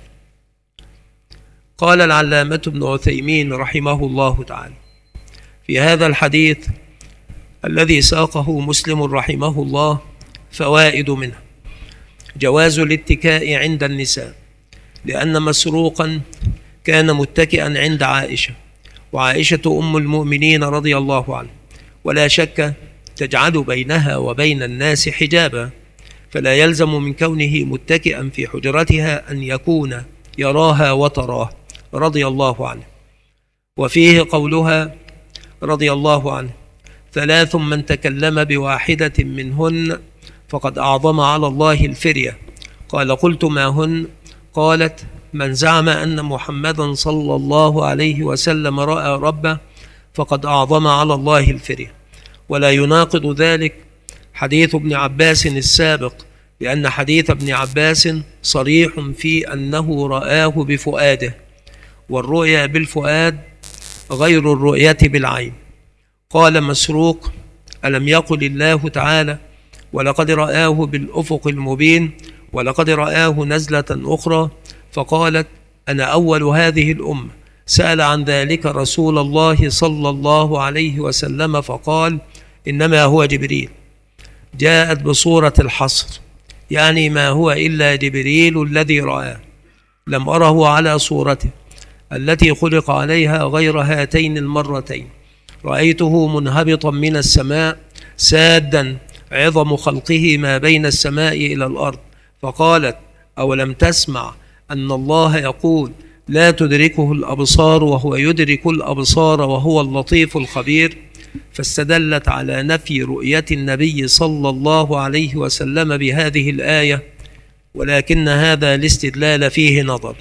قال العلامة ابن عثيمين رحمه الله تعالى في هذا الحديث الذي ساقه مسلم رحمه الله فوائد منه: جواز الاتكاء عند النساء، لأن مسروقا كان متكئا عند عائشة، وعائشة أم المؤمنين رضي الله عنها، ولا شك تجعل بينها وبين الناس حجابا، فلا يلزم من كونه متكئا في حجرتها أن يكون يراها وتراه رضي الله عنه. وفيه قولها رضي الله عنه: ثلاث من تكلم بواحدة منهن فقد أعظم على الله الفرية. قال: قلت ما هن؟ قالت: من زعم أن محمدا صلى الله عليه وسلم رأى ربه فقد أعظم على الله الفرية. ولا يناقض ذلك حديث ابن عباس السابق، لأن حديث ابن عباس صريح في أنه رآه بفؤاده، والرؤيا بالفؤاد غير الرؤية بالعين. قال مسروق: ألم يقل الله تعالى: ولقد رآه بالأفق المبين، ولقد رآه نزلة أخرى؟ فقالت: أنا أول هذه الأمة سأل عن ذلك رسول الله صلى الله عليه وسلم فقال: إنما هو جبريل. جاءت بصورة الحصر، يعني ما هو إلا جبريل الذي رآه، لم أره على صورته التي خلق عليها غير هاتين المرتين. رأيته منهبطا من السماء سادا عظم خلقه ما بين السماء إلى الأرض. فقالت: أولم تسمع أن الله يقول: لا تدركه الأبصار وهو يدرك الأبصار وهو اللطيف الخبير؟ فاستدلت على نفي رؤية النبي صلى الله عليه وسلم بهذه الآية، ولكن هذا الاستدلال فيه نظر.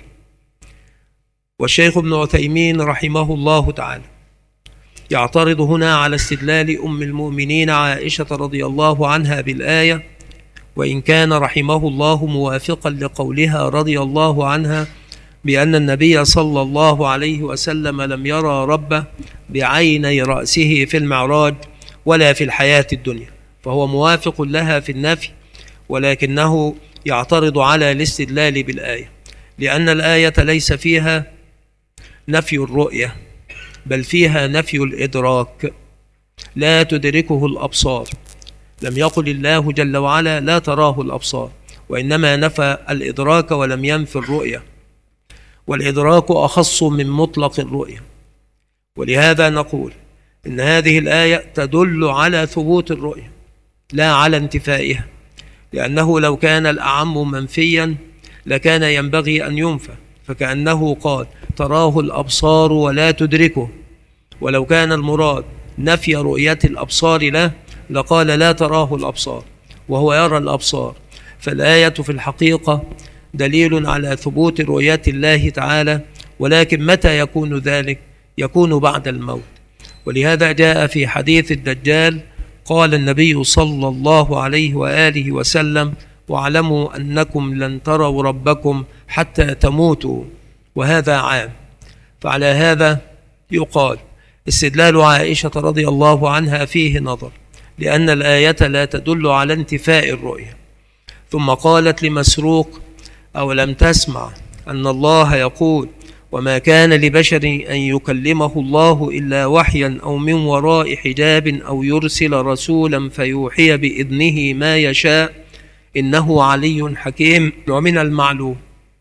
والشيخ ابن عثيمين رحمه الله تعالى يعترض هنا على استدلال أم المؤمنين عائشة رضي الله عنها بالآية، وإن كان رحمه الله موافقا لقولها رضي الله عنها بأن النبي صلى الله عليه وسلم لم يرى ربه بعيني رأسه في المعراج ولا في الحياة الدنيا، فهو موافق لها في النفي، ولكنه يعترض على الاستدلال بالآية، لأن الآية ليس فيها نفي الرؤية بل فيها نفي الإدراك، لا تدركه الأبصار. لم يقل الله جل وعلا لا تراه الأبصار، وإنما نفى الإدراك ولم ينفي الرؤية، والإدراك أخص من مطلق الرؤية. ولهذا نقول إن هذه الآية تدل على ثبوت الرؤية لا على انتفائها، لأنه لو كان الأعم منفيا لكان ينبغي أن ينفى، فكأنه قال تراه الأبصار ولا تدركه، ولو كان المراد نفي رؤية الأبصار له لقال لا تراه الأبصار وهو يرى الأبصار. فالآية في الحقيقة دليل على ثبوت رؤية الله تعالى، ولكن متى يكون ذلك؟ يكون بعد الموت. ولهذا جاء في حديث الدجال قال النبي صلى الله عليه وآله وسلم واعلموا أنكم لن تروا ربكم حتى تموتوا، وهذا عام. فعلى هذا يقال استدلال عائشة رضي الله عنها فيه نظر، لأن الآية لا تدل على انتفاء الرؤية. ثم قالت لمسروق أولم تسمع أن الله يقول وما كان لبشر أن يكلمه الله إلا وحيا أو من وراء حجاب أو يرسل رسولا فيوحي بإذنه ما يشاء إنه علي حكيم. ومن المعلوم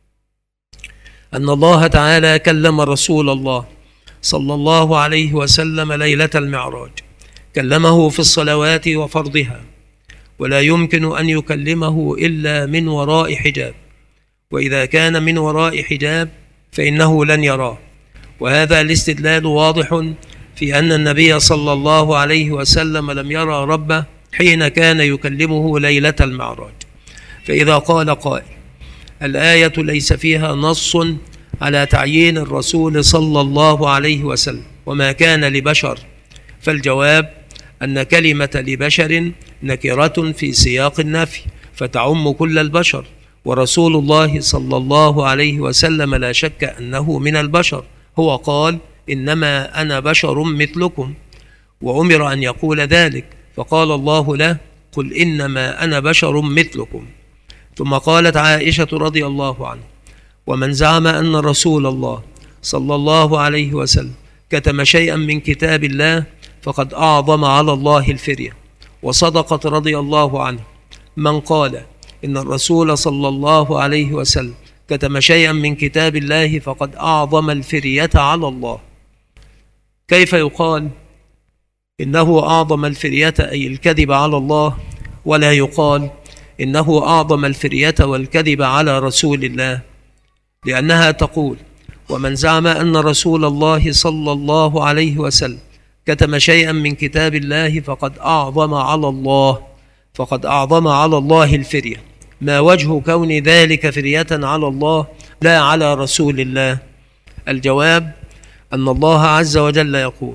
أن الله تعالى كلم رسول الله صلى الله عليه وسلم ليلة المعراج، كلمه في الصلوات وفرضها، ولا يمكن أن يكلمه إلا من وراء حجاب، وإذا كان من وراء حجاب فإنه لن يراه. وهذا الاستدلال واضح في أن النبي صلى الله عليه وسلم لم يرى ربه حين كان يكلمه ليلة المعراج. فإذا قال قائل الآية ليس فيها نص على تعيين الرسول صلى الله عليه وسلم وما كان لبشر، فالجواب أن كلمة لبشر نكرة في سياق النفي فتعم كل البشر، ورسول الله صلى الله عليه وسلم لا شك أنه من البشر. هو قال إنما أنا بشر مثلكم، وأمر أن يقول ذلك، فقال الله له قل إنما أنا بشر مثلكم. ثم قالت عائشة رضي الله عنها ومن زعم أن رسول الله صلى الله عليه وسلم كتم شيئا من كتاب الله فقد أعظم على الله الفرية. وصدقت رضي الله عنه من قال إن الرسول صلى الله عليه وسلم كتم شيئا من كتاب الله فقد أعظم الفرية على الله. كيف يقال إنه أعظم الفرية أي الكذب على الله، ولا يقال إنه أعظم الفرية والكذب على رسول الله؟ لأنها تقول ومن زعم أن رسول الله صلى الله عليه وسلم كتم شيئا من كتاب الله فقد أعظم على الله فقد أعظم على الله الفرية. ما وجه كون ذلك فرية على الله لا على رسول الله؟ الجواب أن الله عز وجل يقول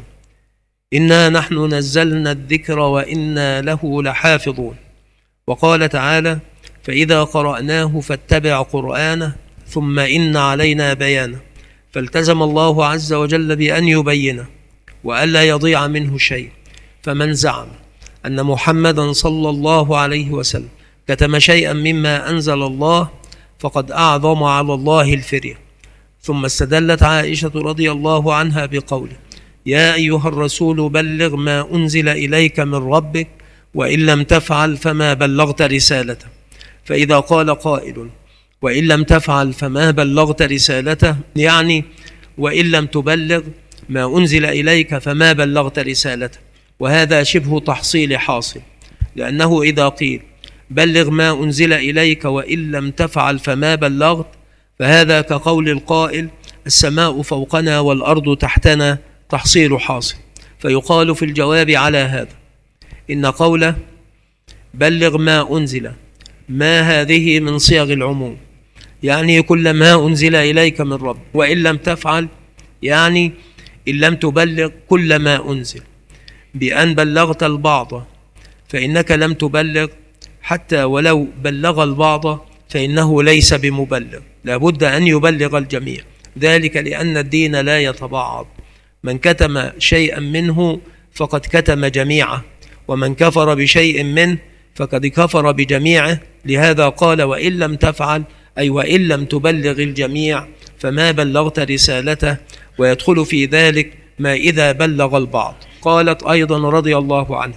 إنا نحن نزلنا الذكر وإنا له لحافظون. وقال تعالى فإذا قرأناه فاتبع قرآنه ثم إن علينا بيانه. فالتزم الله عز وجل بأن يبينه وألا يضيع منه شيء. فمن زعم أن محمدا صلى الله عليه وسلم كتم شيئا مما أنزل الله فقد أعظم على الله الفرية. ثم استدلت عائشة رضي الله عنها بقوله يا أيها الرسول بلغ ما أنزل إليك من ربك وإن لم تفعل فما بلغت رسالته. فإذا قال قائل وإن لم تفعل فما بلغت رسالته، يعني وإن لم تبلغ ما أنزل إليك فما بلغت رسالته، وهذا شبه تحصيل حاصل، لأنه إذا قيل بلغ ما أنزل إليك وإن لم تفعل فما بلغت فهذا كقول القائل السماء فوقنا والأرض تحتنا، تحصيل حاصل. فيقال في الجواب على هذا إن قوله بلغ ما أنزل ما هذه من صيغ العموم، يعني كل ما أنزل إليك من رب، وإن لم تفعل يعني إن لم تبلغ كل ما أنزل، بأن بلغت البعض فإنك لم تبلغ، حتى ولو بلغ البعض فإنه ليس بمبلغ، لابد أن يبلغ الجميع، ذلك لأن الدين لا يتبعض، من كتم شيئا منه فقد كتم جميعه، ومن كفر بشيء منه فقد كفر بجميعه، لهذا قال وإن لم تفعل أي وإن لم تبلغ الجميع فما بلغت رسالته، ويدخل في ذلك ما إذا بلغ البعض. قالت أيضا رضي الله عنه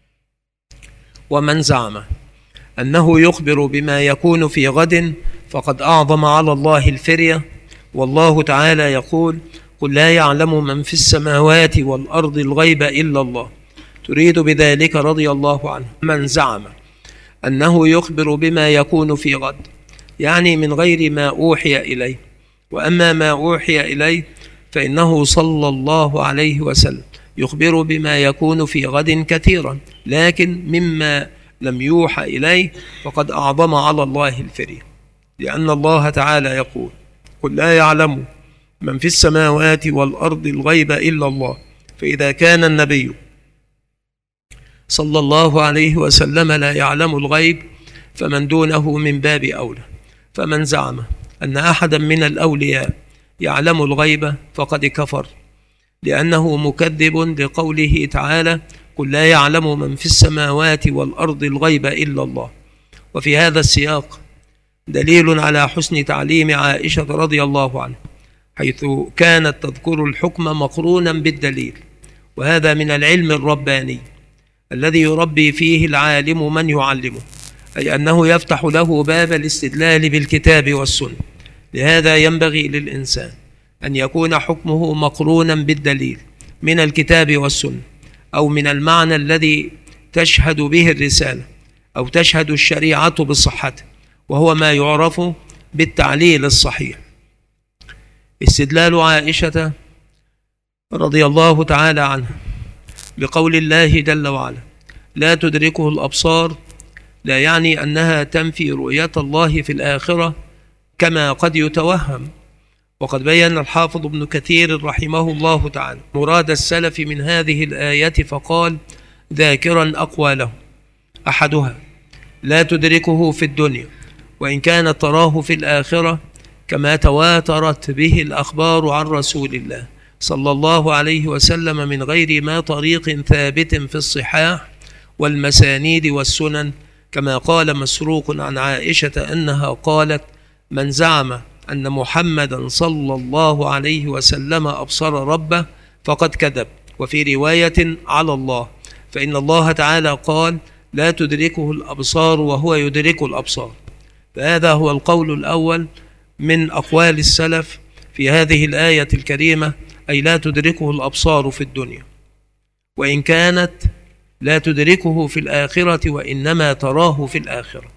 ومن زعم أنه يخبر بما يكون في غد فقد أعظم على الله الفرية، والله تعالى يقول قل لا يعلم من في السماوات والأرض الغيب إلا الله، تريد بذلك رضي الله عنه من زعم أنه يخبر بما يكون في غد، يعني من غير ما أوحي إليه، وأما ما أوحي إليه فإنه صلى الله عليه وسلم يخبر بما يكون في غد كثيرا، لكن مما لم يوحى إليه فقد أعظم على الله الفرية، لأن الله تعالى يقول قل لا يعلم من في السماوات والأرض الغيب إلا الله، فإذا كان النبي صلى الله عليه وسلم لا يعلم الغيب فمن دونه من باب أولى، فمن زعم أن أحدا من الأولياء يعلم الغيب فقد كفر، لأنه مكذب لقوله تعالى قل لا يعلم من في السماوات والأرض الغيب إلا الله. وفي هذا السياق دليل على حسن تعليم عائشة رضي الله عنها، حيث كانت تذكر الحكم مقرونا بالدليل، وهذا من العلم الرباني الذي يربي فيه العالم من يعلمه، أي أنه يفتح له باب الاستدلال بالكتاب والسنة. لهذا ينبغي للإنسان أن يكون حكمه مقرونا بالدليل من الكتاب والسنة، أو من المعنى الذي تشهد به الرسالة أو تشهد الشريعة بصحته، وهو ما يعرف بالتعليل الصحيح. استدلال عائشة رضي الله تعالى عنها بقول الله جل وعلا لا تدركه الأبصار، لا يعني أنها تنفي رؤية الله في الآخرة كما قد يتوهم، وقد بين الحافظ ابن كثير رحمه الله تعالى مراد السلف من هذه الآية فقال ذاكرا أقواله، أحدها لا تدركه في الدنيا وإن كانت تراه في الآخرة، كما تواترت به الأخبار عن رسول الله صلى الله عليه وسلم من غير ما طريق ثابت في الصحاح والمسانيد والسنن، كما قال مسروق عن عائشة أنها قالت من زعم أن محمدا صلى الله عليه وسلم أبصر ربه فقد كذب، وفي رواية على الله، فإن الله تعالى قال لا تدركه الأبصار وهو يدرك الأبصار. فهذا هو القول الأول من أقوال السلف في هذه الآية الكريمة، أي لا تدركه الأبصار في الدنيا، وإن كانت لا تدركه في الآخرة وإنما تراه في الآخرة.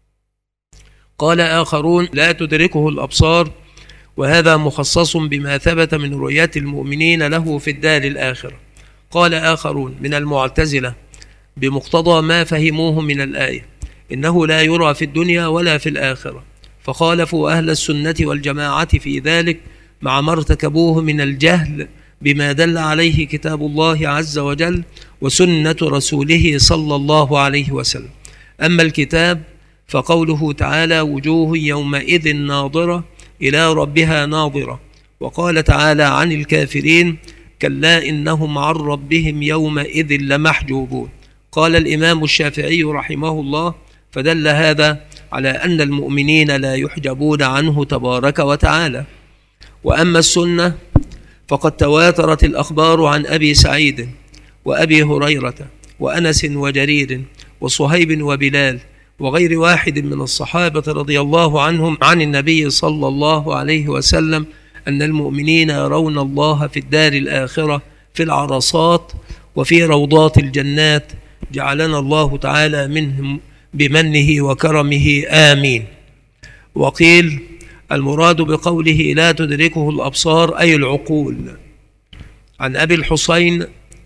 قال آخرون لا تدركه الأبصار، وهذا مخصص بما ثبت من رؤية المؤمنين له في الدار الآخرة. قال آخرون من المعتزلة بمقتضى ما فهموه من الآية إنه لا يرى في الدنيا ولا في الآخرة، فخالفوا أهل السنة والجماعة في ذلك مع ما ارتكبوه من الجهل بما دل عليه كتاب الله عز وجل وسنة رسوله صلى الله عليه وسلم. أما الكتاب فقوله تعالى وجوه يومئذ ناظرة إلى ربها ناظرة، وقال تعالى عن الكافرين كلا إنهم عن ربهم يومئذ لمحجوبون. قال الإمام الشافعي رحمه الله فدل هذا على أن المؤمنين لا يحجبون عنه تبارك وتعالى. وأما السنة فقد تواترت الأخبار عن أبي سعيد وأبي هريرة وأنس وجرير وصهيب وبلال وغير واحد من الصحابة رضي الله عنهم عن النبي صلى الله عليه وسلم أن المؤمنين يرون الله في الدار الآخرة في العرصات وفي روضات الجنات، جعلنا الله تعالى منهم بمنه وكرمه آمين. وقيل المراد بقوله لا تدركه الأبصار أي العقول. عن أبي الحسين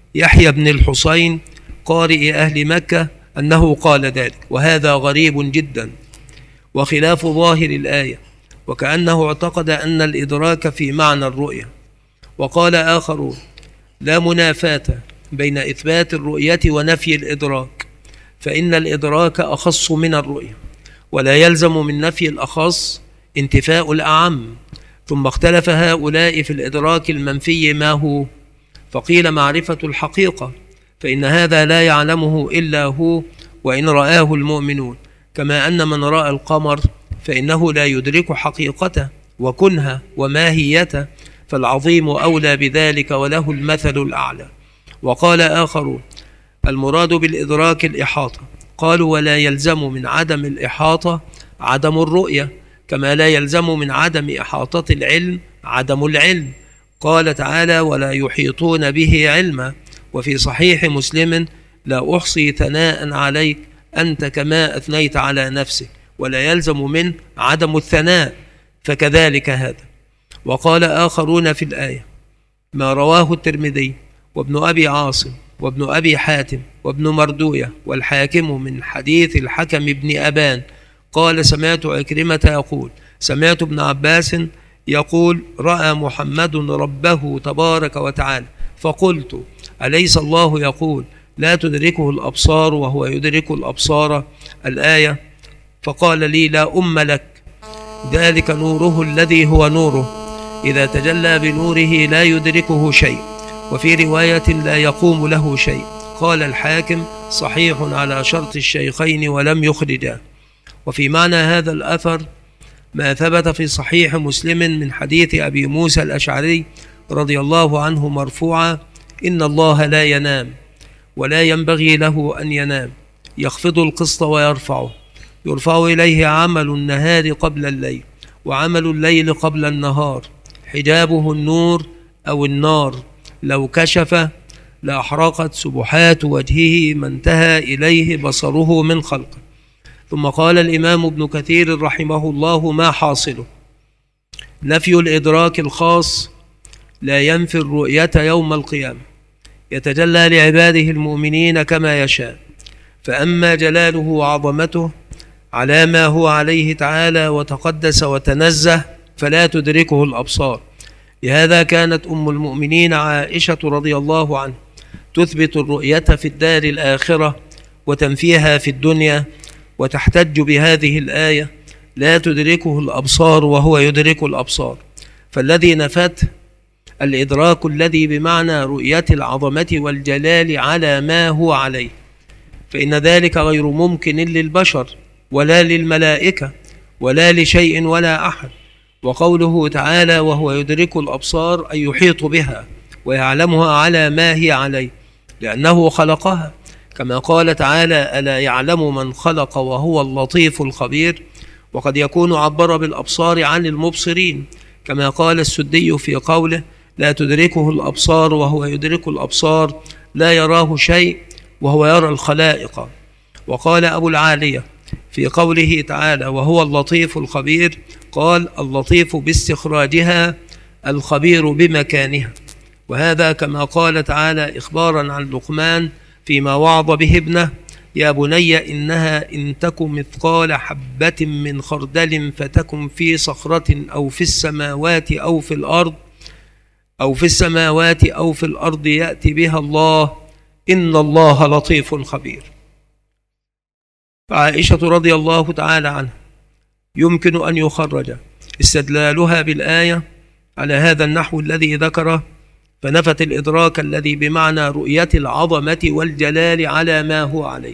يحيى بن الحسين قارئ أهل مكة أنه قال ذلك، وهذا غريب جدا وخلاف ظاهر الآية، وكأنه اعتقد أن الإدراك في معنى الرؤية. وقال آخرون: لا منافاة بين إثبات الرؤية ونفي الإدراك، فإن الإدراك أخص من الرؤية، ولا يلزم من نفي الأخص انتفاء الأعم. ثم اختلف هؤلاء في الإدراك المنفي ما هو، فقيل معرفة الحقيقة، فإن هذا لا يعلمه إلا هو وإن رآه المؤمنون، كما أن من رأى القمر فإنه لا يدرك حقيقته وكنها وماهيته، فالعظيم أولى بذلك وله المثل الأعلى. وقال آخرون: المراد بالإدراك الإحاطة. قالوا: ولا يلزم من عدم الإحاطة عدم الرؤية، كما لا يلزم من عدم إحاطة العلم عدم العلم. قال تعالى: ولا يحيطون به علما. وفي صحيح مسلم: لا أحصي ثناء عليك أنت كما أثنيت على نفسك، ولا يلزم من عدم الثناء، فكذلك هذا. وقال آخرون في الآية ما رواه الترمذي وابن أبي عاصم وابن أبي حاتم وابن مردوية والحاكم من حديث الحكم بن أبان قال: سمعت عكرمة يقول: سمعت ابن عباس يقول: رأى محمد ربه تبارك وتعالى، فقلت: أليس الله يقول: لا تدركه الأبصار وهو يدرك الأبصار؟ الآية. فقال لي: لا أم لك، ذلك نوره الذي هو نوره، إذا تجلى بنوره لا يدركه شيء، وفي رواية لا يقوم له شيء. قال الحاكم: صحيح على شرط الشيخين ولم يخرجا. وفي معنى هذا الأثر ما ثبت في صحيح مسلم من حديث أبي موسى الأشعري رضي الله عنه مرفوعا: إن الله لا ينام ولا ينبغي له أن ينام، يخفض القسط ويرفعه، يرفع إليه عمل النهار قبل الليل وعمل الليل قبل النهار، حجابه النور أو النار، لو كشف لأحرقت سبحات وجهه ما انتهى إليه بصره من خلقه. ثم قال الإمام ابن كثير رحمه الله: ما حاصله؟ نفي الإدراك الخاص لا ينفي الرؤية يوم القيامة، يتجلى لعباده المؤمنين كما يشاء، فأما جلاله وعظمته على ما هو عليه تعالى وتقدس وتنزه فلا تدركه الأبصار. لهذا كانت أم المؤمنين عائشة رضي الله عنها تثبت الرؤية في الدار الآخرة وتنفيها في الدنيا، وتحتج بهذه الآية: لا تدركه الأبصار وهو يدرك الأبصار. فالذي نفته الإدراك الذي بمعنى رؤية العظمة والجلال على ما هو عليه، فإن ذلك غير ممكن للبشر ولا للملائكة ولا لشيء ولا أحد. وقوله تعالى: وهو يدرك الأبصار، أي يحيط بها ويعلمها على ما هي عليه، لأنه خلقها، كما قال تعالى: ألا يعلم من خلق وهو اللطيف الخبير. وقد يكون عبر بالأبصار عن المبصرين، كما قال السدي في قوله: لا تدركه الأبصار وهو يدرك الأبصار، لا يراه شيء وهو يرى الخلائق. وقال أبو العالية في قوله تعالى: وهو اللطيف الخبير، قال: اللطيف باستخراجها، الخبير بمكانها. وهذا كما قال تعالى إخبارا عن لقمان فيما وعظ به ابنه: يا بني إنها إن تك مثقال حبة من خردل فتكن في صخرة أو في السماوات أو في الأرض أو في السماوات أو في الأرض يأتي بها الله، إن الله لطيف خبير. فعائشة رضي الله تعالى عنها يمكن أن يخرج استدلالها بالآية على هذا النحو الذي ذكره، فنفت الإدراك الذي بمعنى رؤية العظمة والجلال على ما هو عليه.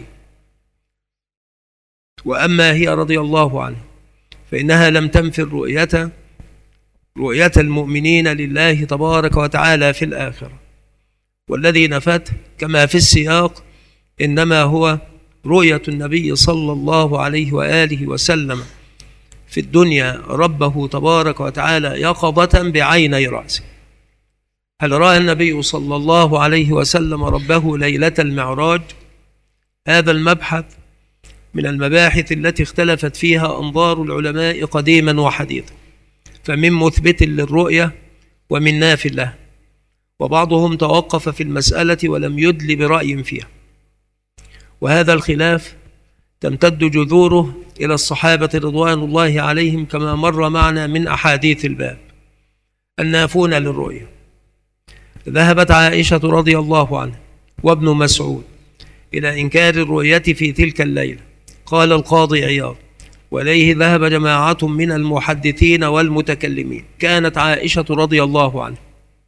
وأما هي رضي الله عنها فإنها لم تنفي الرؤية رؤية المؤمنين لله تبارك وتعالى في الآخرة، والذي نفت كما في السياق إنما هو رؤية النبي صلى الله عليه وآله وسلم في الدنيا ربه تبارك وتعالى يقظة بعيني رأسه. هل رأى النبي صلى الله عليه وسلم ربه ليلة المعراج؟ هذا المبحث من المباحث التي اختلفت فيها أنظار العلماء قديما وحديثا، فمن مثبت للرؤية ومن ناف له. وبعضهم توقف في المسألة ولم يدل برأي فيها. وهذا الخلاف تمتد جذوره إلى الصحابة رضوان الله عليهم كما مر معنا من أحاديث الباب. النافون للرؤيا: ذهبت عائشة رضي الله عنها وابن مسعود إلى إنكار الرؤية في تلك الليلة. قال القاضي عياض: وإليه ذهب جماعة من المحدثين والمتكلمين. كانت عائشة رضي الله عنها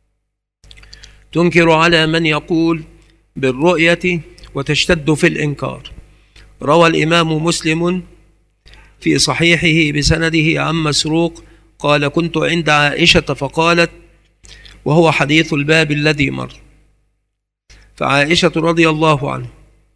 تنكر على من يقول بالرؤية وتشتد في الإنكار. روى الإمام مسلم في صحيحه بسنده عن مسروق قال: كنت عند عائشة فقالت، وهو حديث الباب الذي مر. فعائشة رضي الله عنها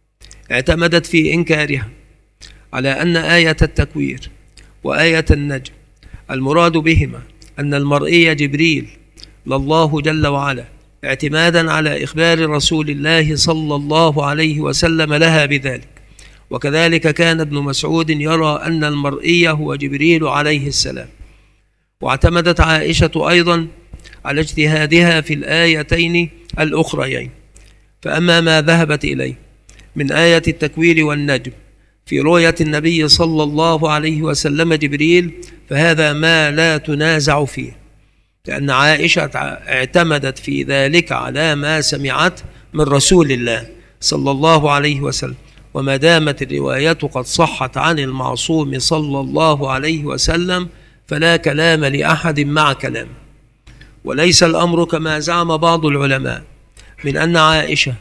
اعتمدت في إنكارها على أن آية التكوير وآية النجم المراد بهما أن المرئي جبريل لله جل وعلا، اعتمادا على إخبار رسول الله صلى الله عليه وسلم لها بذلك. وكذلك كان ابن مسعود يرى أن المرئي هو جبريل عليه السلام. واعتمدت عائشة أيضا على اجتهادها في الآيتين الأخريين. فأما ما ذهبت إليه من آية التكوير والنجم في رؤية النبي صلى الله عليه وسلم جبريل فهذا ما لا تنازع فيه، لأن عائشة اعتمدت في ذلك على ما سمعت من رسول الله صلى الله عليه وسلم. وما دامت الرواية قد صحت عن المعصوم صلى الله عليه وسلم فلا كلام لأحد مع كلام. وليس الأمر كما زعم بعض العلماء من أن عائشة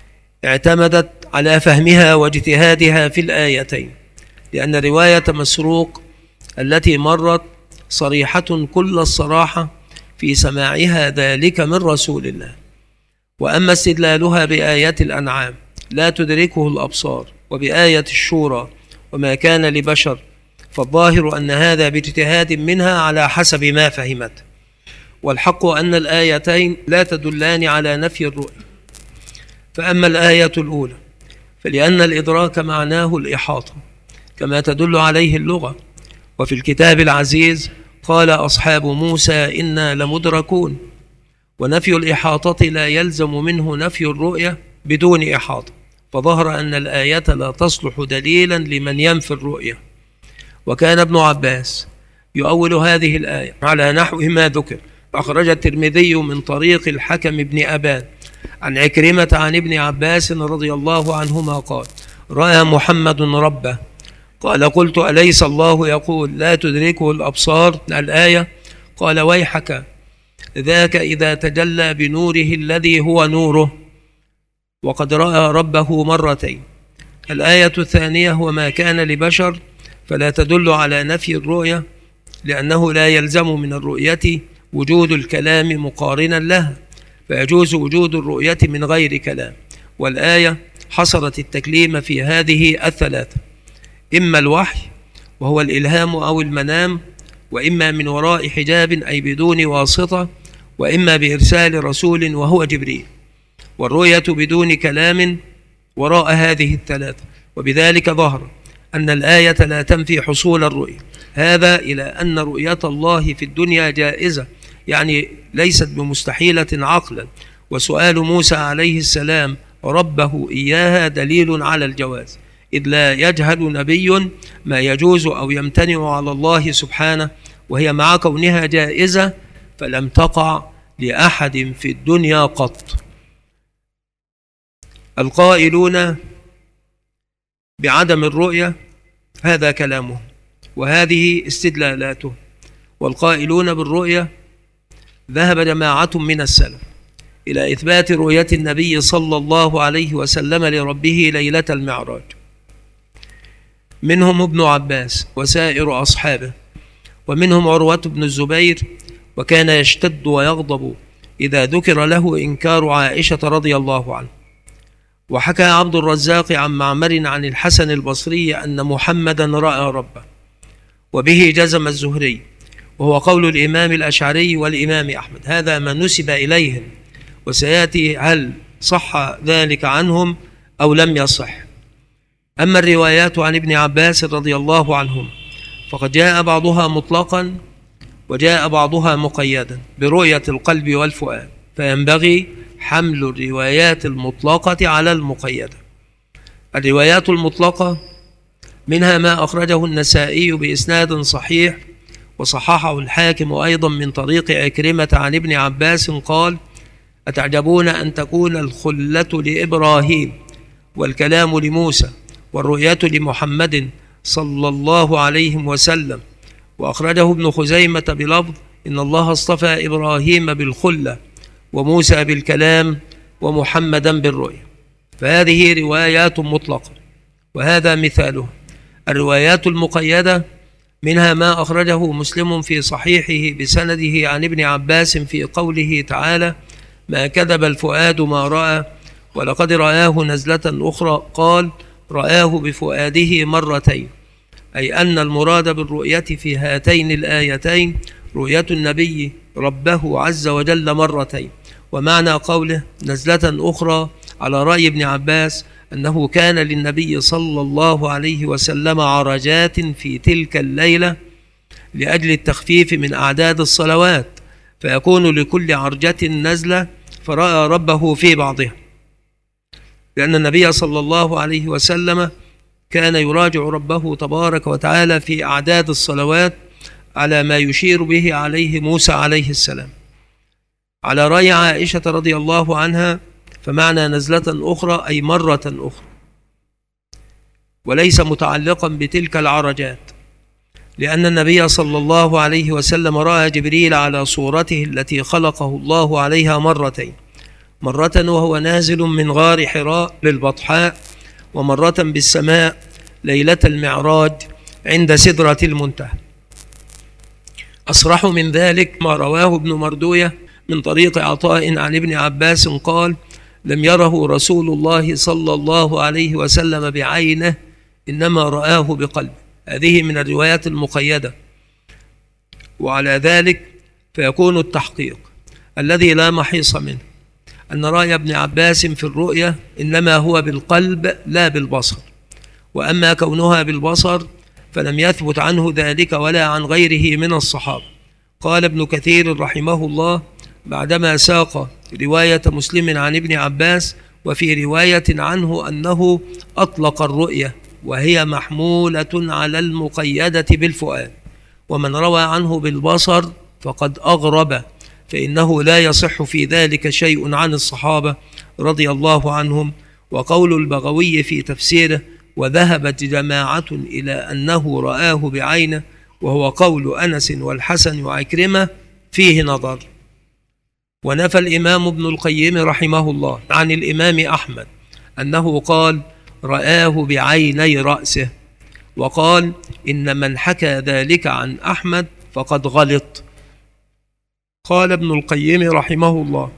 اعتمدت على فهمها واجتهادها في الآيتين، لأن رواية مسروق التي مرت صريحة كل الصراحة في سماعها ذلك من رسول الله. وأما استدلالها بآية الأنعام لا تدركه الأبصار وبآية الشورى وما كان لبشر فالظاهر أن هذا باجتهاد منها على حسب ما فهمت. والحق أن الآيتين لا تدلان على نفي الرؤية. فأما الآية الأولى فلأن الإدراك معناه الإحاطة كما تدل عليه اللغة. وفي الكتاب العزيز قال أصحاب موسى إنا لمدركون. ونفي الإحاطة لا يلزم منه نفي الرؤية بدون إحاطة، فظهر أن الآية لا تصلح دليلا لمن ينفي الرؤية. وكان ابن عباس يؤول هذه الآية على نحو ما ذكر. أخرج الترمذي من طريق الحكم بن أبان عن عكرمة عن ابن عباس رضي الله عنهما قال: رأى محمد ربه. قال: قلت: أليس الله يقول لا تدركه الأبصار الآية؟ قال: ويحك، ذاك إذا تجلى بنوره الذي هو نوره، وقد رأى ربه مرتين. الآية الثانية: وما كان لبشر، فلا تدل على نفي الرؤية، لأنه لا يلزم من الرؤية وجود الكلام مقارنا لها، فيجوز وجود الرؤية من غير كلام. والآية حصرت التكليم في هذه الثلاثة: إما الوحي وهو الإلهام أو المنام، وإما من وراء حجاب أي بدون واسطة، وإما بإرسال رسول وهو جبريل. والرؤية بدون كلام وراء هذه الثلاثة. وبذلك ظهر أن الآية لا تنفي حصول الرؤية، هذا إلى أن رؤية الله في الدنيا جائزة، يعني ليست بمستحيلة عقلا. وسؤال موسى عليه السلام ربه إياها دليل على الجواز، إذ لا يجهل نبي ما يجوز أو يمتنع على الله سبحانه، وهي مع كونها جائزة فلم تقع لأحد في الدنيا قط. القائلون بعدم الرؤية هذا كلامه وهذه استدلالاته. والقائلون بالرؤية ذهب جماعة من السلف إلى إثبات رؤية النبي صلى الله عليه وسلم لربه ليلة المعراج، منهم ابن عباس وسائر أصحابه، ومنهم عروة بن الزبير، وكان يشتد ويغضب إذا ذكر له إنكار عائشة رضي الله عنه. وحكى عبد الرزاق عن معمر عن الحسن البصري أن محمدا رأى ربه، وبه جزم الزهري، وهو قول الإمام الأشعري والإمام أحمد. هذا ما نسب إليهم، وسيأتي هل صح ذلك عنهم أو لم يصح. أما الروايات عن ابن عباس رضي الله عنهم فقد جاء بعضها مطلقا وجاء بعضها مقيدا برؤية القلب والفؤاد، فينبغي حمل الروايات المطلقة على المقيدة. الروايات المطلقة منها ما أخرجه النسائي بإسناد صحيح وصححه الحاكم أيضا من طريق عكرمة عن ابن عباس قال: أتعجبون أن تكون الخلة لإبراهيم والكلام لموسى والرؤية لمحمد صلى الله عليه وسلم. وأخرجه ابن خزيمة بلفظ: إن الله اصطفى إبراهيم بالخلة وموسى بالكلام ومحمدا بالرؤية. فهذه روايات مطلقة، وهذا مثالها. الروايات المقيدة منها ما أخرجه مسلم في صحيحه بسنده عن ابن عباس في قوله تعالى: ما كذب الفؤاد ما رأى ولقد رآه نزلة أخرى، قال: رآه بفؤاده مرتين، أي أن المراد بالرؤية في هاتين الآيتين رؤية النبي ربه عز وجل مرتين. ومعنى قوله نزلة أخرى على رأي ابن عباس أنه كان للنبي صلى الله عليه وسلم عرجات في تلك الليلة لأجل التخفيف من أعداد الصلوات، فيكون لكل عرجة نزلة، فرأى ربه في بعضها، لأن النبي صلى الله عليه وسلم كان يراجع ربه تبارك وتعالى في أعداد الصلوات على ما يشير به عليه موسى عليه السلام. على رأي عائشة رضي الله عنها فمعنى نزلة أخرى أي مرة أخرى، وليس متعلقا بتلك العرجات، لأن النبي صلى الله عليه وسلم رأى جبريل على صورته التي خلقه الله عليها مرتين، مرة وهو نازل من غار حراء للبطحاء، ومرة بالسماء ليلة المعراج عند سدرة المنتهى. أصرح من ذلك ما رواه ابن مردوية من طريق عطاء عن ابن عباس قال: لم يره رسول الله صلى الله عليه وسلم بعينه، إنما رآه بقلبه. هذه من الروايات المقيدة. وعلى ذلك فيكون التحقيق الذي لا محيص منه أن رأي ابن عباس في الرؤية إنما هو بالقلب لا بالبصر، وأما كونها بالبصر فلم يثبت عنه ذلك ولا عن غيره من الصحابة. قال ابن كثير رحمه الله بعدما ساق رواية مسلم عن ابن عباس: وفي رواية عنه أنه أطلق الرؤية وهي محمولة على المقيدة بالفؤاد، ومن روى عنه بالبصر فقد أغرب، فإنه لا يصح في ذلك شيء عن الصحابة رضي الله عنهم. وقول البغوي في تفسيره: وذهبت جماعة إلى أنه رآه بعينه، وهو قول أنس والحسن وعكرمة، فيه نظر. ونفى الإمام ابن القيم رحمه الله عن الإمام أحمد أنه قال: رآه بعيني رأسه، وقال: إن من حكى ذلك عن أحمد فقد غلط. قال ابن القيم رحمه الله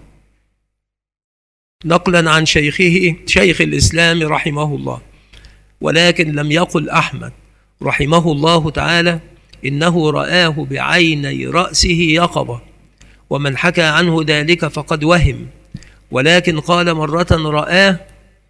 نقلا عن شيخه شيخ الإسلام رحمه الله: ولكن لم يقل أحمد رحمه الله تعالى إنه رآه بعيني رأسه يقظة، ومن حكى عنه ذلك فقد وهم، ولكن قال مرة رآه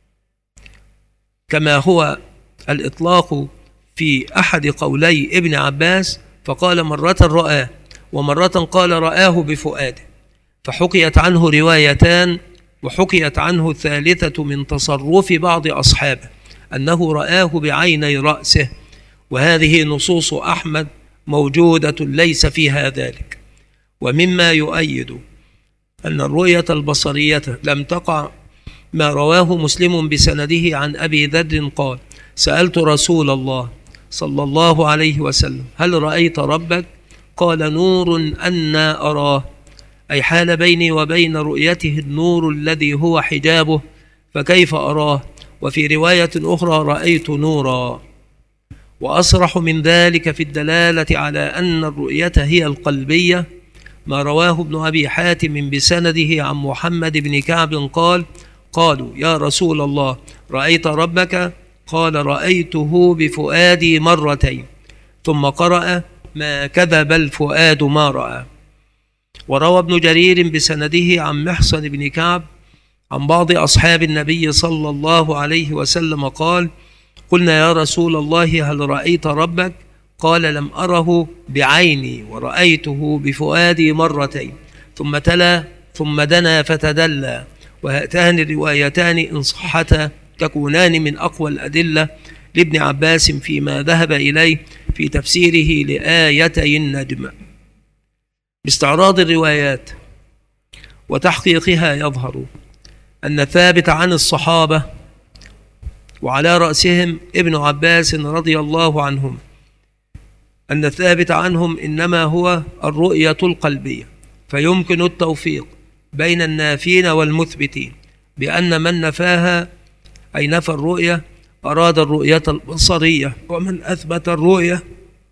كما هو الإطلاق في أحد قولي ابن عباس، فقال مرة رآه ومرة قال رآه بفؤاده، فحكيت عنه روايتان، وحكيت عنه الثالثة من تصرف بعض أصحابه أنه رآه بعيني رأسه، وهذه نصوص أحمد موجودة ليس فيها ذلك. ومما يؤيد أن الرؤية البصرية لم تقع ما رواه مسلم بسنده عن أبي ذر قال: سألت رسول الله صلى الله عليه وسلم: هل رأيت ربك؟ قال: نور أنا أراه، أي حال بيني وبين رؤيته النور الذي هو حجابه، فكيف أراه؟ وفي رواية أخرى: رأيت نورا. وأصرح من ذلك في الدلالة على أن الرؤية هي القلبية ما رواه ابن أبي حاتم بسنده عن محمد بن كعب قال: قالوا يا رسول الله رأيت ربك؟ قال: رأيته بفؤادي مرتين، ثم قرأ: ما كذب الفؤاد ما رأى. وروى ابن جرير بسنده عن محصن بن كعب عن بعض أصحاب النبي صلى الله عليه وسلم قال: قلنا يا رسول الله هل رأيت ربك؟ قال: لم أره بعيني ورأيته بفؤادي مرتين، ثم تلا: ثم دنا فتدلى، وهاتان الروايتان إن صحتا تكونان من أقوى الأدلة لابن عباس فيما ذهب إليه في تفسيره لآيتي النجم. باستعراض الروايات وتحقيقها يظهر أن ثابت عن الصحابة وعلى رأسهم ابن عباس رضي الله عنهم أن الثابت عنهم إنما هو الرؤية القلبية، فيمكن التوفيق بين النافين والمثبتين، بأن من نفاها أي نفى الرؤية أراد الرؤية البصرية، ومن أثبت الرؤية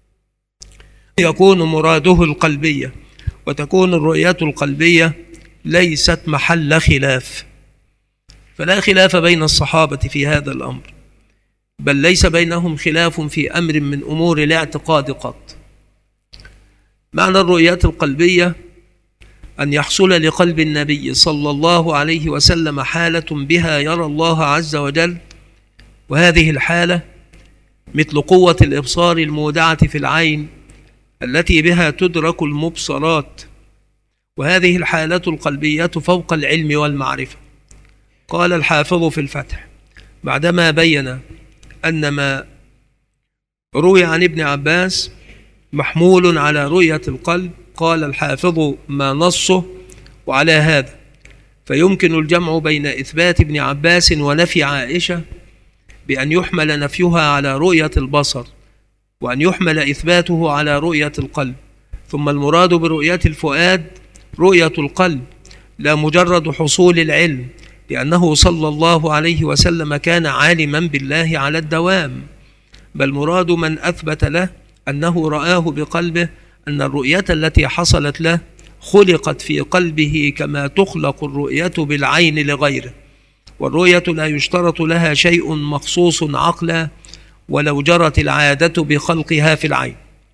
يكون مراده القلبية، وتكون الرؤية القلبية ليست محل خلاف. فلا خلاف بين الصحابة في هذا الأمر، بل ليس بينهم خلاف في أمر من أمور الاعتقاد قط. معنى الرؤية القلبية أن يحصل لقلب النبي صلى الله عليه وسلم حالة بها يرى الله عز وجل، وهذه الحالة مثل قوة الإبصار المودعة في العين التي بها تدرك المبصرات، وهذه الحالة القلبية فوق العلم والمعرفة. قال الحافظ في الفتح بعدما بين أن ما روي عن ابن عباس محمول على رؤية القلب، قال الحافظ ما نصه، وعلى هذا فيمكن الجمع بين إثبات ابن عباس ونفي عائشة بأن يحمل نفيها على رؤية البصر، وأن يحمل إثباته على رؤية القلب. ثم المراد برؤية الفؤاد رؤية القلب لا مجرد حصول العلم، لأنه صلى الله عليه وسلم كان عالما بالله على الدوام، بل مراد من أثبت له أنه رآه بقلبه أن الرؤية التي حصلت له خلقت في قلبه كما تخلق الرؤية بالعين لغيره، والرؤية لا يشترط لها شيء مخصوص عقلا ولو جرت العادة بخلقها في العين.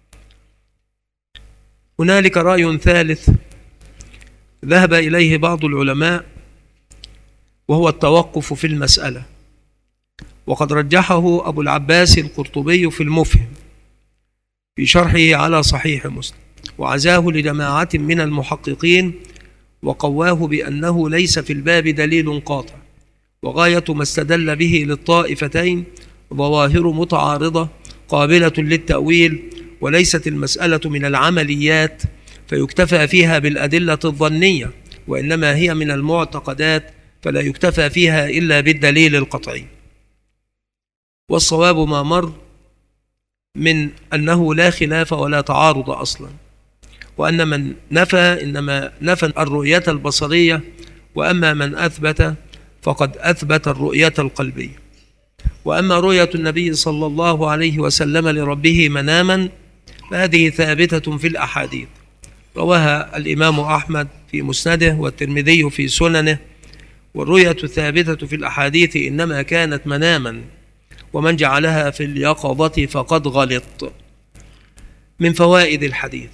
هنالك رأي ثالث ذهب إليه بعض العلماء، وهو التوقف في المسألة، وقد رجحه أبو العباس القرطبي في المفهم في شرحه على صحيح مسلم، وعزاه لجماعة من المحققين، وقواه بأنه ليس في الباب دليل قاطع، وغاية ما استدل به للطائفتين ظواهر متعارضة قابلة للتأويل، وليست المسألة من العمليات فيكتفى فيها بالأدلة الظنية، وإنما هي من المعتقدات فلا يكتفى فيها إلا بالدليل القطعي. والصواب ما مر من أنه لا خلاف ولا تعارض أصلا، وأن من نفى إنما نفى الرؤية البصرية، وأما من أثبت فقد أثبت الرؤية القلبية. وأما رؤية النبي صلى الله عليه وسلم لربه مناما فهذه ثابتة في الأحاديث، رواها الإمام أحمد في مسنده والترمذي في سننه، والرؤية الثابتة في الأحاديث إنما كانت مناما، ومن جعلها في اليقظة فقد غلط. من فوائد الحديث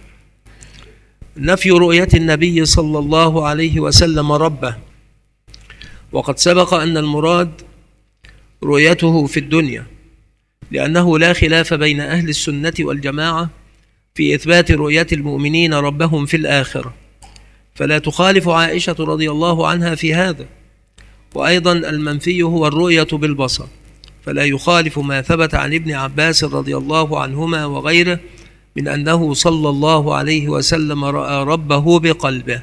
نفي رؤية النبي صلى الله عليه وسلم ربه، وقد سبق أن المراد رؤيته في الدنيا، لأنه لا خلاف بين أهل السنة والجماعة في إثبات رؤية المؤمنين ربهم في الآخرة، فلا تخالف عائشة رضي الله عنها في هذا. وأيضا المنفي هو الرؤية بالبصر، فلا يخالف ما ثبت عن ابن عباس رضي الله عنهما وغيره من أنه صلى الله عليه وسلم رأى ربه بقلبه.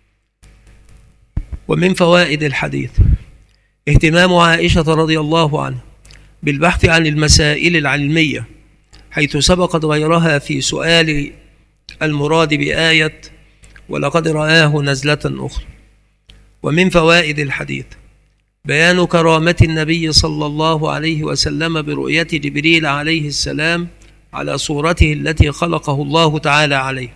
ومن فوائد الحديث اهتمام عائشة رضي الله عنها بالبحث عن المسائل العلمية، حيث سبقت غيرها في سؤال المراد بآية ولقد رآه نزلة أخرى. ومن فوائد الحديث بيان كرامة النبي صلى الله عليه وسلم برؤية جبريل عليه السلام على صورته التي خلقه الله تعالى عليه،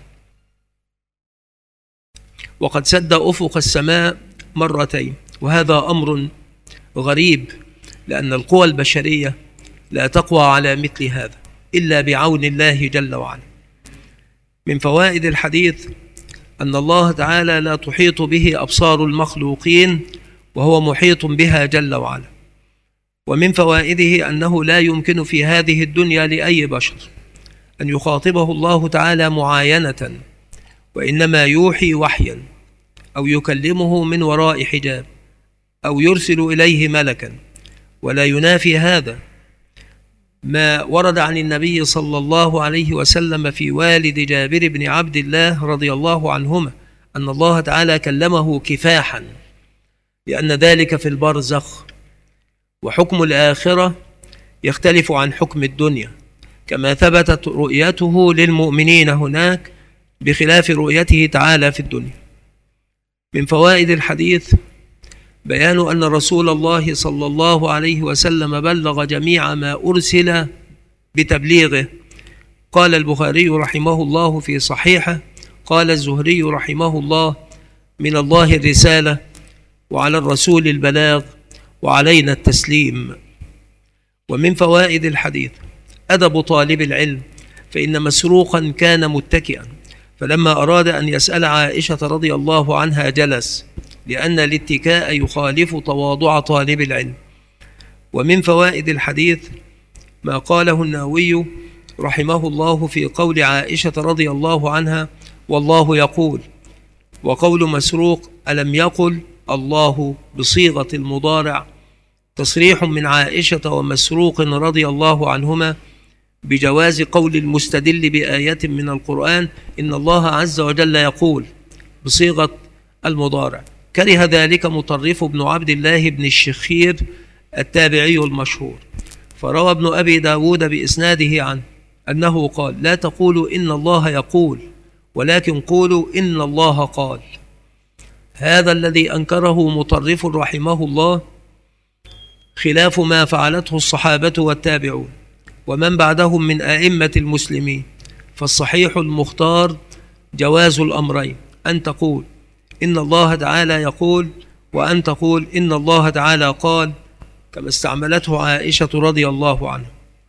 وقد سد أفق السماء مرتين، وهذا أمر غريب، لأن القوى البشرية لا تقوى على مثل هذا إلا بعون الله جل وعلا. من فوائد الحديث أن الله تعالى لا تحيط به أبصار المخلوقين، وهو محيط بها جل وعلا. ومن فوائده أنه لا يمكن في هذه الدنيا لأي بشر أن يخاطبه الله تعالى معاينة، وإنما يوحي وحيا، أو يكلمه من وراء حجاب أو يرسل إليه ملكا، ولا ينافي هذا ما ورد عن النبي صلى الله عليه وسلم في والد جابر بن عبد الله رضي الله عنهما أن الله تعالى كلمه كفاحا، لأن ذلك في البرزخ، وحكم الآخرة يختلف عن حكم الدنيا، كما ثبتت رؤيته للمؤمنين هناك بخلاف رؤيته تعالى في الدنيا. من فوائد الحديث بيان أن رسول الله صلى الله عليه وسلم بلغ جميع ما أرسل بتبليغه. قال البخاري رحمه الله في صحيحه: قال الزهري رحمه الله: من الله الرسالة، وعلى الرسول البلاغ، وعلينا التسليم. ومن فوائد الحديث أدب طالب العلم، فإن مسروقا كان متكئا، فلما أراد أن يسأل عائشة رضي الله عنها جلس، لأن الاتكاء يخالف تواضع طالب العلم. ومن فوائد الحديث ما قاله النووي رحمه الله في قول عائشة رضي الله عنها: والله يقول، وقول مسروق: ألم يقل الله، بصيغة المضارع، تصريح من عائشة ومسروق رضي الله عنهما بجواز قول المستدل بآية من القرآن إن الله عز وجل يقول، بصيغة المضارع. كره ذلك مطرف بن عبد الله بن الشخير التابعي المشهور، فروى ابن أبي داود بإسناده عنه أنه قال: لا تقولوا إن الله يقول، ولكن قولوا إن الله قال. هذا الذي أنكره مطرف رحمه الله خلاف ما فعلته الصحابة والتابعون ومن بعدهم من أئمة المسلمين، فالصحيح المختار جواز الأمرين، أن تقول إن الله تعالى يقول، وأن تقول إن الله تعالى قال، كما استعملته عائشة رضي الله عنها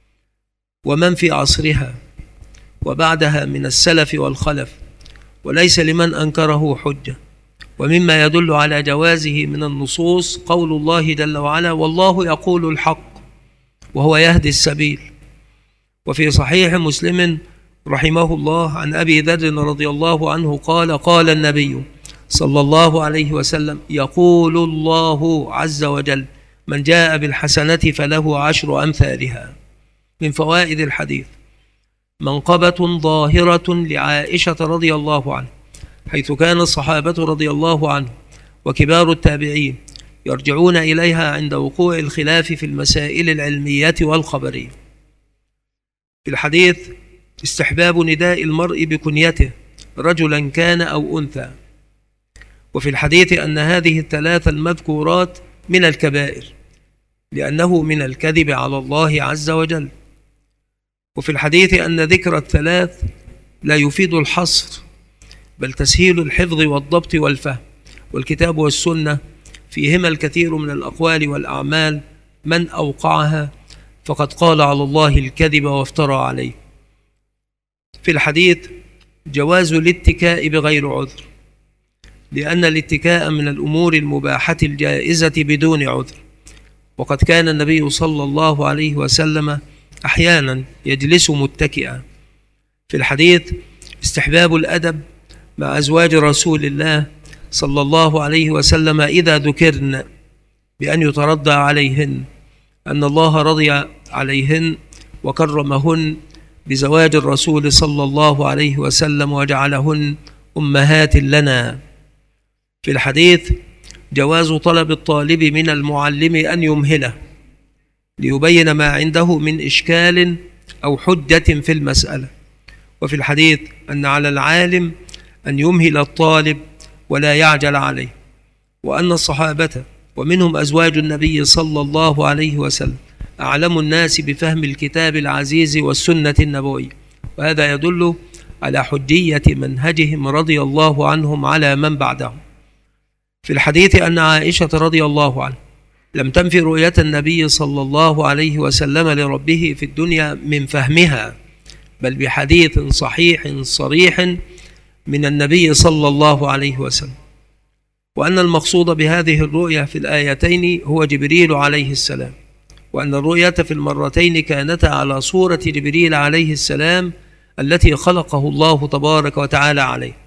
ومن في عصرها وبعدها من السلف والخلف، وليس لمن أنكره حجة. ومما يدل على جوازه من النصوص قول الله جل وعلا: والله يقول الحق وهو يهدي السبيل. وفي صحيح مسلم رحمه الله عن أبي ذر رضي الله عنه قال: قال النبي صلى الله عليه وسلم: يقول الله عز وجل: من جاء بالحسنة فله عشر أمثالها. من فوائد الحديث منقبة ظاهرة لعائشة رضي الله عنها، حيث كان الصحابة رضي الله عنه وكبار التابعين يرجعون إليها عند وقوع الخلاف في المسائل العلمية والخبرية. في الحديث استحباب نداء المرء بكنيته رجلا كان أو أنثى. وفي الحديث أن هذه الثلاث المذكورات من الكبائر، لأنه من الكذب على الله عز وجل. وفي الحديث أن ذكر الثلاث لا يفيد الحصر، بل تسهيل الحفظ والضبط والفهم، والكتاب والسنة فيهما الكثير من الأقوال والأعمال، من أوقعها فقد قال على الله الكذب وافترى عليه. في الحديث جواز الاتكاء بغير عذر، لأن الاتكاء من الأمور المباحة الجائزة بدون عذر، وقد كان النبي صلى الله عليه وسلم أحيانا يجلس متكئا. في الحديث استحباب الأدب مع أزواج رسول الله صلى الله عليه وسلم إذا ذكرن بأن يترضى عليهن، أن الله رضي عليهن وكرمهن بزواج الرسول صلى الله عليه وسلم وجعلهن أمهات لنا. في الحديث جواز طلب الطالب من المعلم أن يمهله ليبين ما عنده من إشكال أو حجة في المسألة. وفي الحديث أن على العالم أن يمهل الطالب ولا يعجل عليه، وأن الصحابة ومنهم أزواج النبي صلى الله عليه وسلم أعلم الناس بفهم الكتاب العزيز والسنة النبوية، وهذا يدل على حجية منهجهم رضي الله عنهم على من بعدهم. في الحديث أن عائشة رضي الله عنها لم تنفي رؤية النبي صلى الله عليه وسلم لربه في الدنيا من فهمها، بل بحديث صحيح صريح من النبي صلى الله عليه وسلم، وأن المقصود بهذه الرؤية في الآيتين هو جبريل عليه السلام، وأن الرؤية في المرتين كانتا على صورة جبريل عليه السلام التي خلقه الله تبارك وتعالى عليه،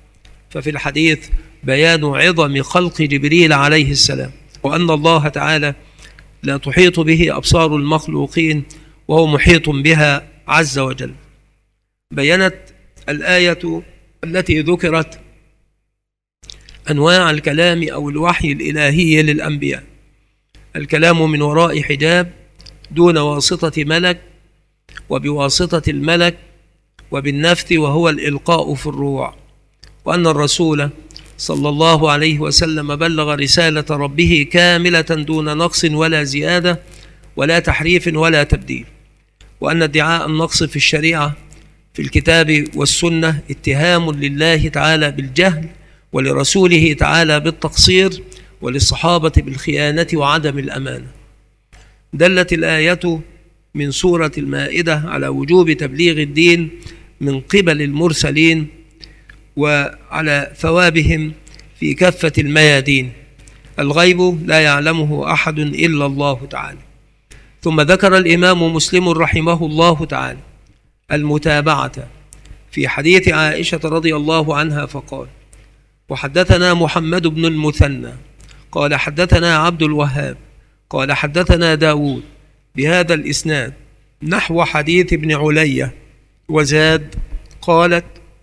ففي الحديث بيان عظم خلق جبريل عليه السلام، وأن الله تعالى لا تحيط به أبصار المخلوقين وهو محيط بها عز وجل. بيّنت الآية التي ذكرت أنواع الكلام أو الوحي الإلهي للأنبياء: الكلام من وراء حجاب دون واسطة ملك، وبواسطة الملك، وبالنفث وهو الإلقاء في الروع، وأن الرسول صلى الله عليه وسلم بلغ رسالة ربه كاملة دون نقص ولا زيادة ولا تحريف ولا تبديل، وأن ادعاء النقص في الشريعة في الكتاب والسنة اتهام لله تعالى بالجهل، ولرسوله تعالى بالتقصير، وللصحابة بالخيانة وعدم الأمانة. دلت الآية من سورة المائدة على وجوب تبليغ الدين من قبل المرسلين، وعلى ثوابهم في كافة الميادين. الغيب لا يعلمه أحد إلا الله تعالى. ثم ذكر الإمام مسلم رحمه الله تعالى المتابعة في حديث عائشة رضي الله عنها فقال: وحدثنا محمد بن المثنى قال حدثنا عبد الوهاب قال حدثنا داود بهذا الإسناد نحو حديث ابن علية، وزاد قالت: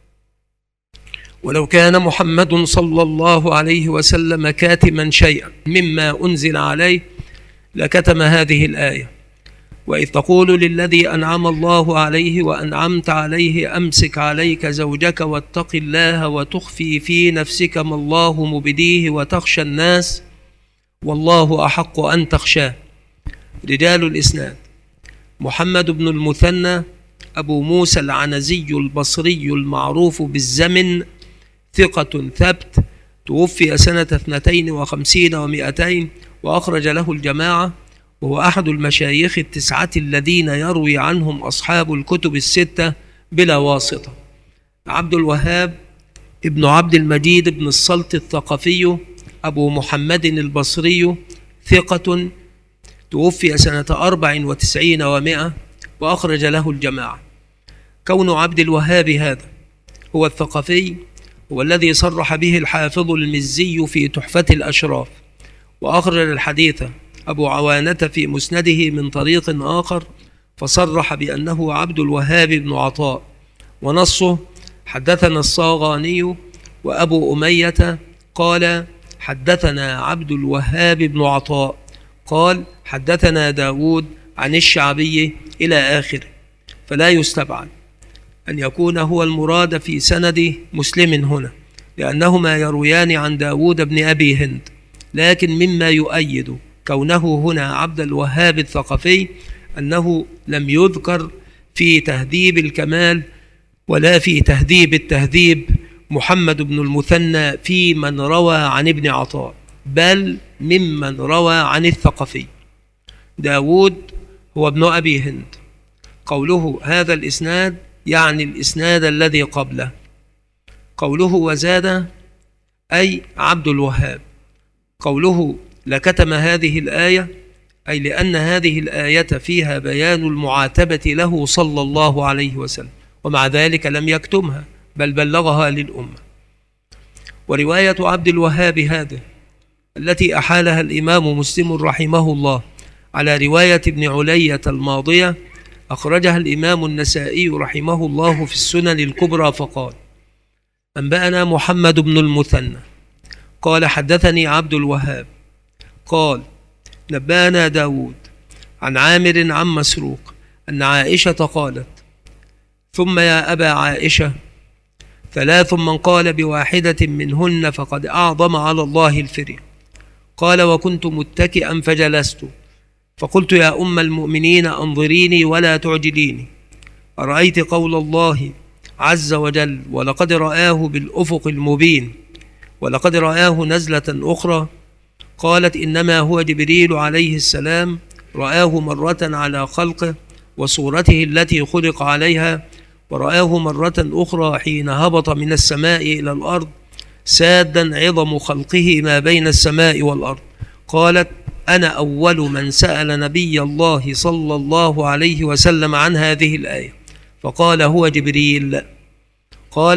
ولو كان محمد صلى الله عليه وسلم كاتما شيئا مما أنزل عليه لكتم هذه الآية: وإذ تقول للذي أنعم الله عليه وأنعمت عليه أمسك عليك زوجك واتق الله وتخفي في نفسك ما الله مبديه وتخشى الناس والله أحق أن تخشاه. رجال الإسناد: محمد بن المثنى أبو موسى العنزي البصري المعروف بالزمن، ثقة ثبت، توفي سنة اثنتين وخمسين ومئتين، وأخرج له الجماعة، وهو أحد المشايخ التسعة الذين يروي عنهم أصحاب الكتب الستة بلا واسطة. عبد الوهاب ابن عبد المجيد بن السلط الثقفي أبو محمد البصري، ثقة، توفي سنة أربع وتسعين ومئة، وأخرج له الجماعة. كون عبد الوهاب هذا هو الثقفي هو الذي صرح به الحافظ المزي في تحفة الأشراف، وأخرج الحديث أبو عوانة في مسنده من طريق آخر فصرح بأنه عبد الوهاب بن عطاء، ونصه: حدثنا الصاغاني وأبو أمية قال حدثنا عبد الوهاب بن عطاء قال حدثنا داود عن الشعبي إلى آخره. فلا يستبعد أن يكون هو المراد في سند مسلم هنا، لأنهما يرويان عن داود بن أبي هند، لكن مما يؤيد كونه هنا عبد الوهاب الثقفي أنه لم يذكر في تهذيب الكمال ولا في تهذيب التهذيب محمد بن المثنى في من روى عن ابن عطاء، بل ممن روى عن الثقفي. داود هو ابن أبي هند. قوله هذا الإسناد يعني الإسناد الذي قبله. قوله وزاد أي عبد الوهاب. قوله لكتم هذه الآية أي لأن هذه الآية فيها بيان المعاتبة له صلى الله عليه وسلم، ومع ذلك لم يكتمها بل بلغها للأمة. ورواية عبد الوهاب هذه التي أحالها الإمام مسلم رحمه الله على رواية ابن علية الماضية أخرجها الإمام النسائي رحمه الله في السنن الكبرى فقال: أنبأنا محمد بن المثنى قال حدثني عبد الوهاب قال نبأنا داود عن عامر عن مسروق أن عائشة قالت: ثم يا أبا عائشة ثلاث من قال بواحدة منهن فقد أعظم على الله الفري. قال: وكنت متكئا فجلست فقلت: يا أم المؤمنين أنظريني ولا تعجليني، أرأيت قول الله عز وجل: ولقد رآه بالأفق المبين، ولقد رآه نزلة أخرى. قالت: إنما هو جبريل عليه السلام رآه مرة على خلقه وصورته التي خلق عليها، ورآه مرة أخرى حين هبط من السماء إلى الأرض سادا عظم خلقه ما بين السماء والأرض. قالت: أنا أول من سأل نبي الله صلى الله عليه وسلم عن هذه الآية فقال: هو جبريل. قالت: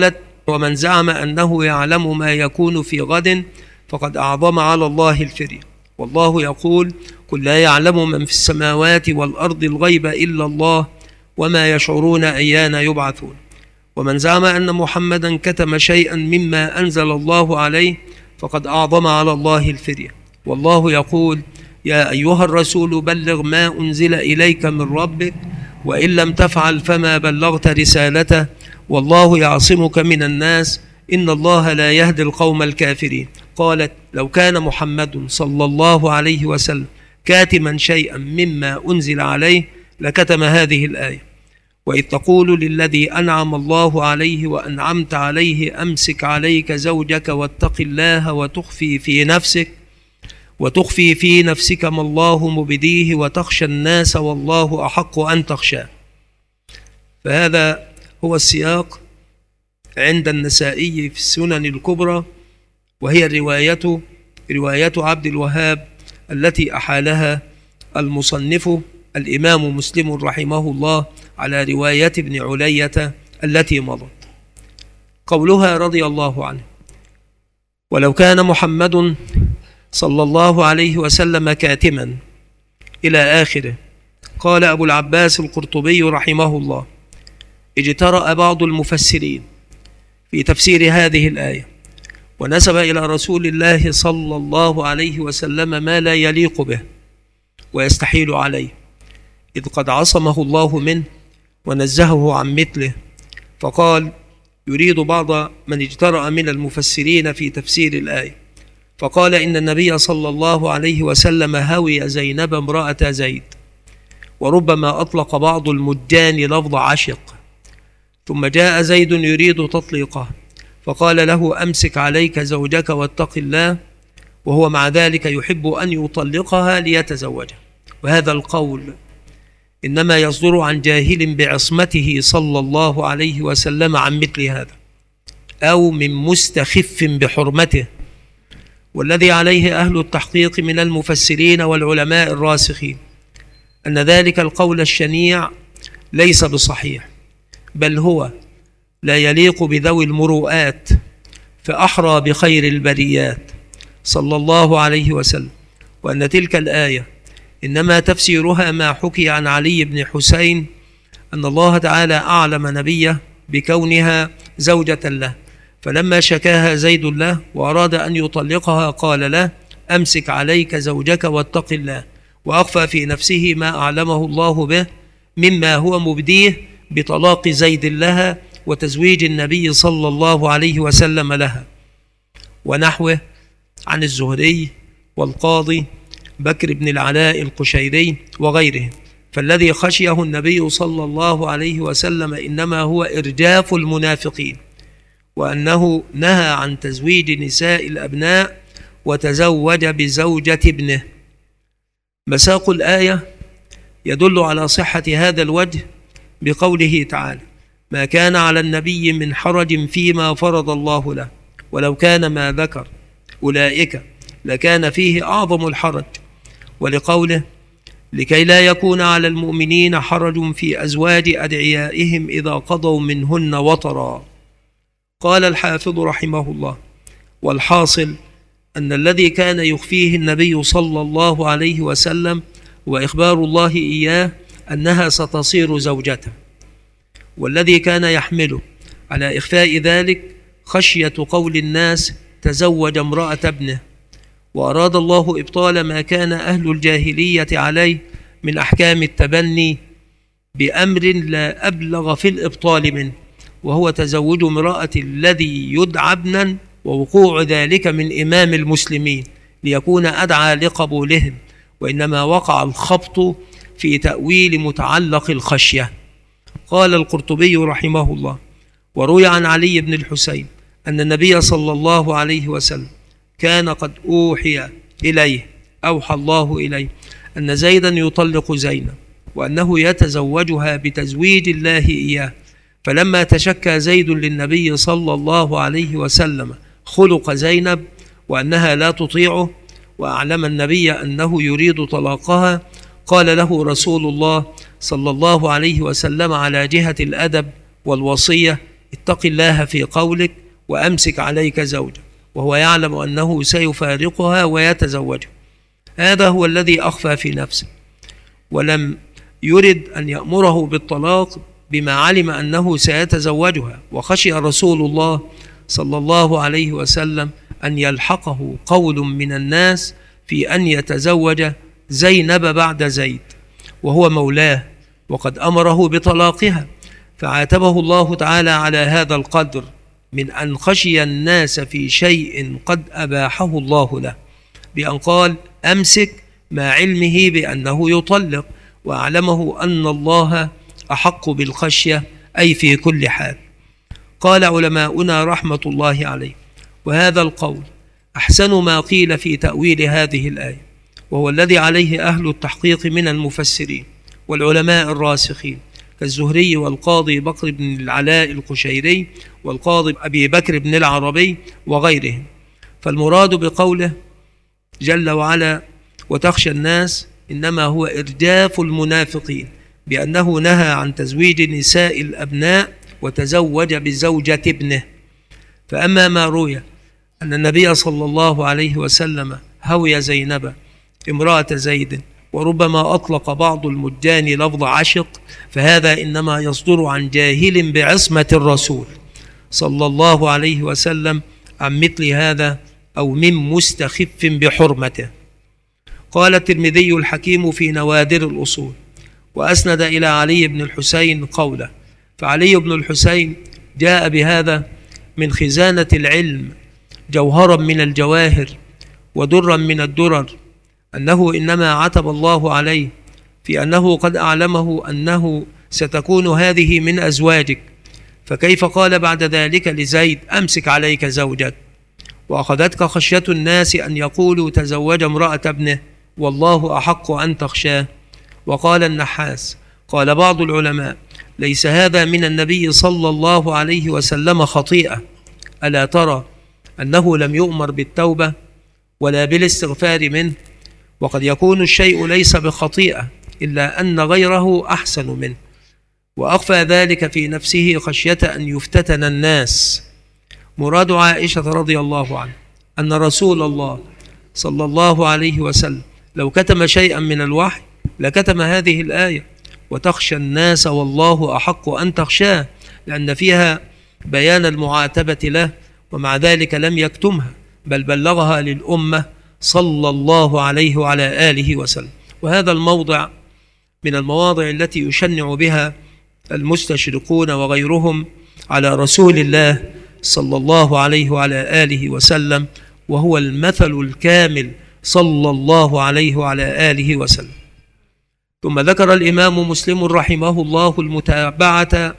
ومن زعم أنه يعلم ما يكون في غد فقد أعظم على الله الفرية. والله يقول: قل لا يعلم من في السماوات والأرض الغيب إلا الله وما يشعرون أيان يبعثون. ومن زعم أن محمدا كتم شيئا مما أنزل الله عليه فقد أعظم على الله الفرية. والله يقول: يا أيها الرسول بلغ ما أنزل إليك من ربك وإن لم تفعل فما بلغت رسالته والله يعصمك من الناس إن الله لا يهدي القوم الكافرين. قالت: لو كان محمد صلى الله عليه وسلم كاتما شيئا مما أنزل عليه لكتم هذه الآية. وإذ تقول للذي أنعم الله عليه وأنعمت عليه أمسك عليك زوجك واتق الله وتخفي في نفسك وتخفي في نفسك ما الله مبديه وتخشى الناس والله أحق أن تخشاه. فهذا هو السياق عند النسائي في السنن الكبرى، وهي الرواية رواية عبد الوهاب التي أحالها المصنف الإمام مسلم رحمه الله على رواية ابن علية التي مضت. قولها رضي الله عنه: ولو كان محمد صلى الله عليه وسلم كاتما إلى آخره. قال أبو العباس القرطبي رحمه الله: اجترأ بعض المفسرين في تفسير هذه الآية ونسب إلى رسول الله صلى الله عليه وسلم ما لا يليق به ويستحيل عليه، إذ قد عصمه الله منه ونزهه عن مثله. فقال: يريد بعض من اجترأ من المفسرين في تفسير الآية، فقال: إن النبي صلى الله عليه وسلم هوي زينب امرأة زيد. وربما أطلق بعض المجان لفظ عشق، ثم جاء زيد يريد تطليقه فقال له: أمسك عليك زوجك واتق الله، وهو مع ذلك يحب أن يطلقها ليتزوجها. وهذا القول إنما يصدر عن جاهل بعصمته صلى الله عليه وسلم عن مثل هذا، أو من مستخف بحرمته. والذي عليه أهل التحقيق من المفسرين والعلماء الراسخين أن ذلك القول الشنيع ليس بصحيح، بل هو لا يليق بذوي المروءات، فأحرى بخير البريات صلى الله عليه وسلم. وأن تلك الآية إنما تفسيرها ما حكي عن علي بن حسين أن الله تعالى أعلم نبيه بكونها زوجة له، فلما شكاها زيد له وأراد أن يطلقها قال له: أمسك عليك زوجك واتق الله، وأخفى في نفسه ما أعلمه الله به مما هو مبديه بطلاق زيد لها وتزويج النبي صلى الله عليه وسلم لها. ونحوه عن الزهري والقاضي بكر بن العلاء القشيري وغيرهم. فالذي خشيه النبي صلى الله عليه وسلم إنما هو إرجاف المنافقين، وأنه نهى عن تزويج نساء الأبناء وتزوج بزوجة ابنه. مساق الآية يدل على صحة هذا الوجه بقوله تعالى: ما كان على النبي من حرج فيما فرض الله له، ولو كان ما ذكر أولئك لكان فيه أعظم الحرج. ولقوله: لكي لا يكون على المؤمنين حرج في أزواج أدعيائهم إذا قضوا منهن وطرا. قال الحافظ رحمه الله: والحاصل أن الذي كان يخفيه النبي صلى الله عليه وسلم وإخبار الله إياه أنها ستصير زوجته، والذي كان يحمله على إخفاء ذلك خشية قول الناس تزوج امرأة ابنه. وأراد الله إبطال ما كان أهل الجاهلية عليه من أحكام التبني بأمر لا أبلغ في الإبطال منه، وهو تزوج امرأة الذي يدعى ابنا، ووقوع ذلك من إمام المسلمين ليكون أدعى لقبولهم، وإنما وقع الخبط في تأويل متعلق الخشية. قال القرطبي رحمه الله: وروي عن علي بن الحسين أن النبي صلى الله عليه وسلم كان قد أوحي إليه أوحى الله إليه أن زيدا يطلق زينب، وأنه يتزوجها بتزويج الله إياه. فلما تشكى زيد للنبي صلى الله عليه وسلم خلق زينب وأنها لا تطيعه، وأعلم النبي أنه يريد طلاقها، قال له رسول الله صلى الله عليه وسلم على جهة الأدب والوصية: اتق الله في قولك وأمسك عليك زوجك، وهو يعلم أنه سيفارقها ويتزوجها. هذا هو الذي أخفى في نفسه، ولم يرد أن يأمره بالطلاق بما علم أنه سيتزوجها، وخشي رسول الله صلى الله عليه وسلم أن يلحقه قول من الناس في أن يتزوج زينب بعد زيد وهو مولاه، وقد أمره بطلاقها، فعاتبه الله تعالى على هذا القدر من أن خشي الناس في شيء قد أباحه الله له، بأن قال أمسك مع علمه بأنه يطلق، وأعلمه أن الله أحق بالخشية أي في كل حال. قال علماؤنا رحمة الله عليه: وهذا القول أحسن ما قيل في تأويل هذه الآية، وهو الذي عليه أهل التحقيق من المفسرين والعلماء الراسخين كالزهري والقاضي بكر بن العلاء القشيري والقاضي أبي بكر بن العربي وغيرهم. فالمراد بقوله جل وعلا وتخشى الناس إنما هو إرجاف المنافقين بأنه نهى عن تزويج نساء الأبناء وتزوج بزوجة ابنه. فأما ما روي أن النبي صلى الله عليه وسلم هوي زينب امرأة زيد، وربما أطلق بعض المجان لفظ عشق، فهذا إنما يصدر عن جاهل بعصمة الرسول صلى الله عليه وسلم عن مثل هذا أو من مستخف بحرمته. قال الترمذي الحكيم في نوادر الأصول وأسند إلى علي بن الحسين قوله، فعلي بن الحسين جاء بهذا من خزانة العلم جوهرا من الجواهر ودرا من الدرر، أنه إنما عتب الله عليه في أنه قد أعلمه أنه ستكون هذه من أزواجك، فكيف قال بعد ذلك لزيد أمسك عليك زوجك؟ وأخذتك خشية الناس أن يقولوا تزوج امرأة ابنه والله أحق أن تخشاه. وقال النحاس قال بعض العلماء ليس هذا من النبي صلى الله عليه وسلم خطيئة، ألا ترى أنه لم يؤمر بالتوبة ولا بالاستغفار منه؟ وقد يكون الشيء ليس بخطيئة إلا أن غيره أحسن منه، وأخفى ذلك في نفسه خشية أن يفتتن الناس. مراد عائشة رضي الله عنها أن رسول الله صلى الله عليه وسلم لو كتم شيئا من الوحي لكتم هذه الآية وتخشى الناس والله أحق أن تخشاه، لأن فيها بيان المعاتبة له، ومع ذلك لم يكتمها بل بلغها للأمة صلى الله عليه وعلى آله وسلم. وهذا الموضع من المواضع التي يشنع بها المستشرقون وغيرهم على رسول الله صلى الله عليه وعلى آله وسلم، وهو المثل الكامل صلى الله عليه وعلى آله وسلم. ثم ذكر الإمام مسلم رحمه الله المتابعة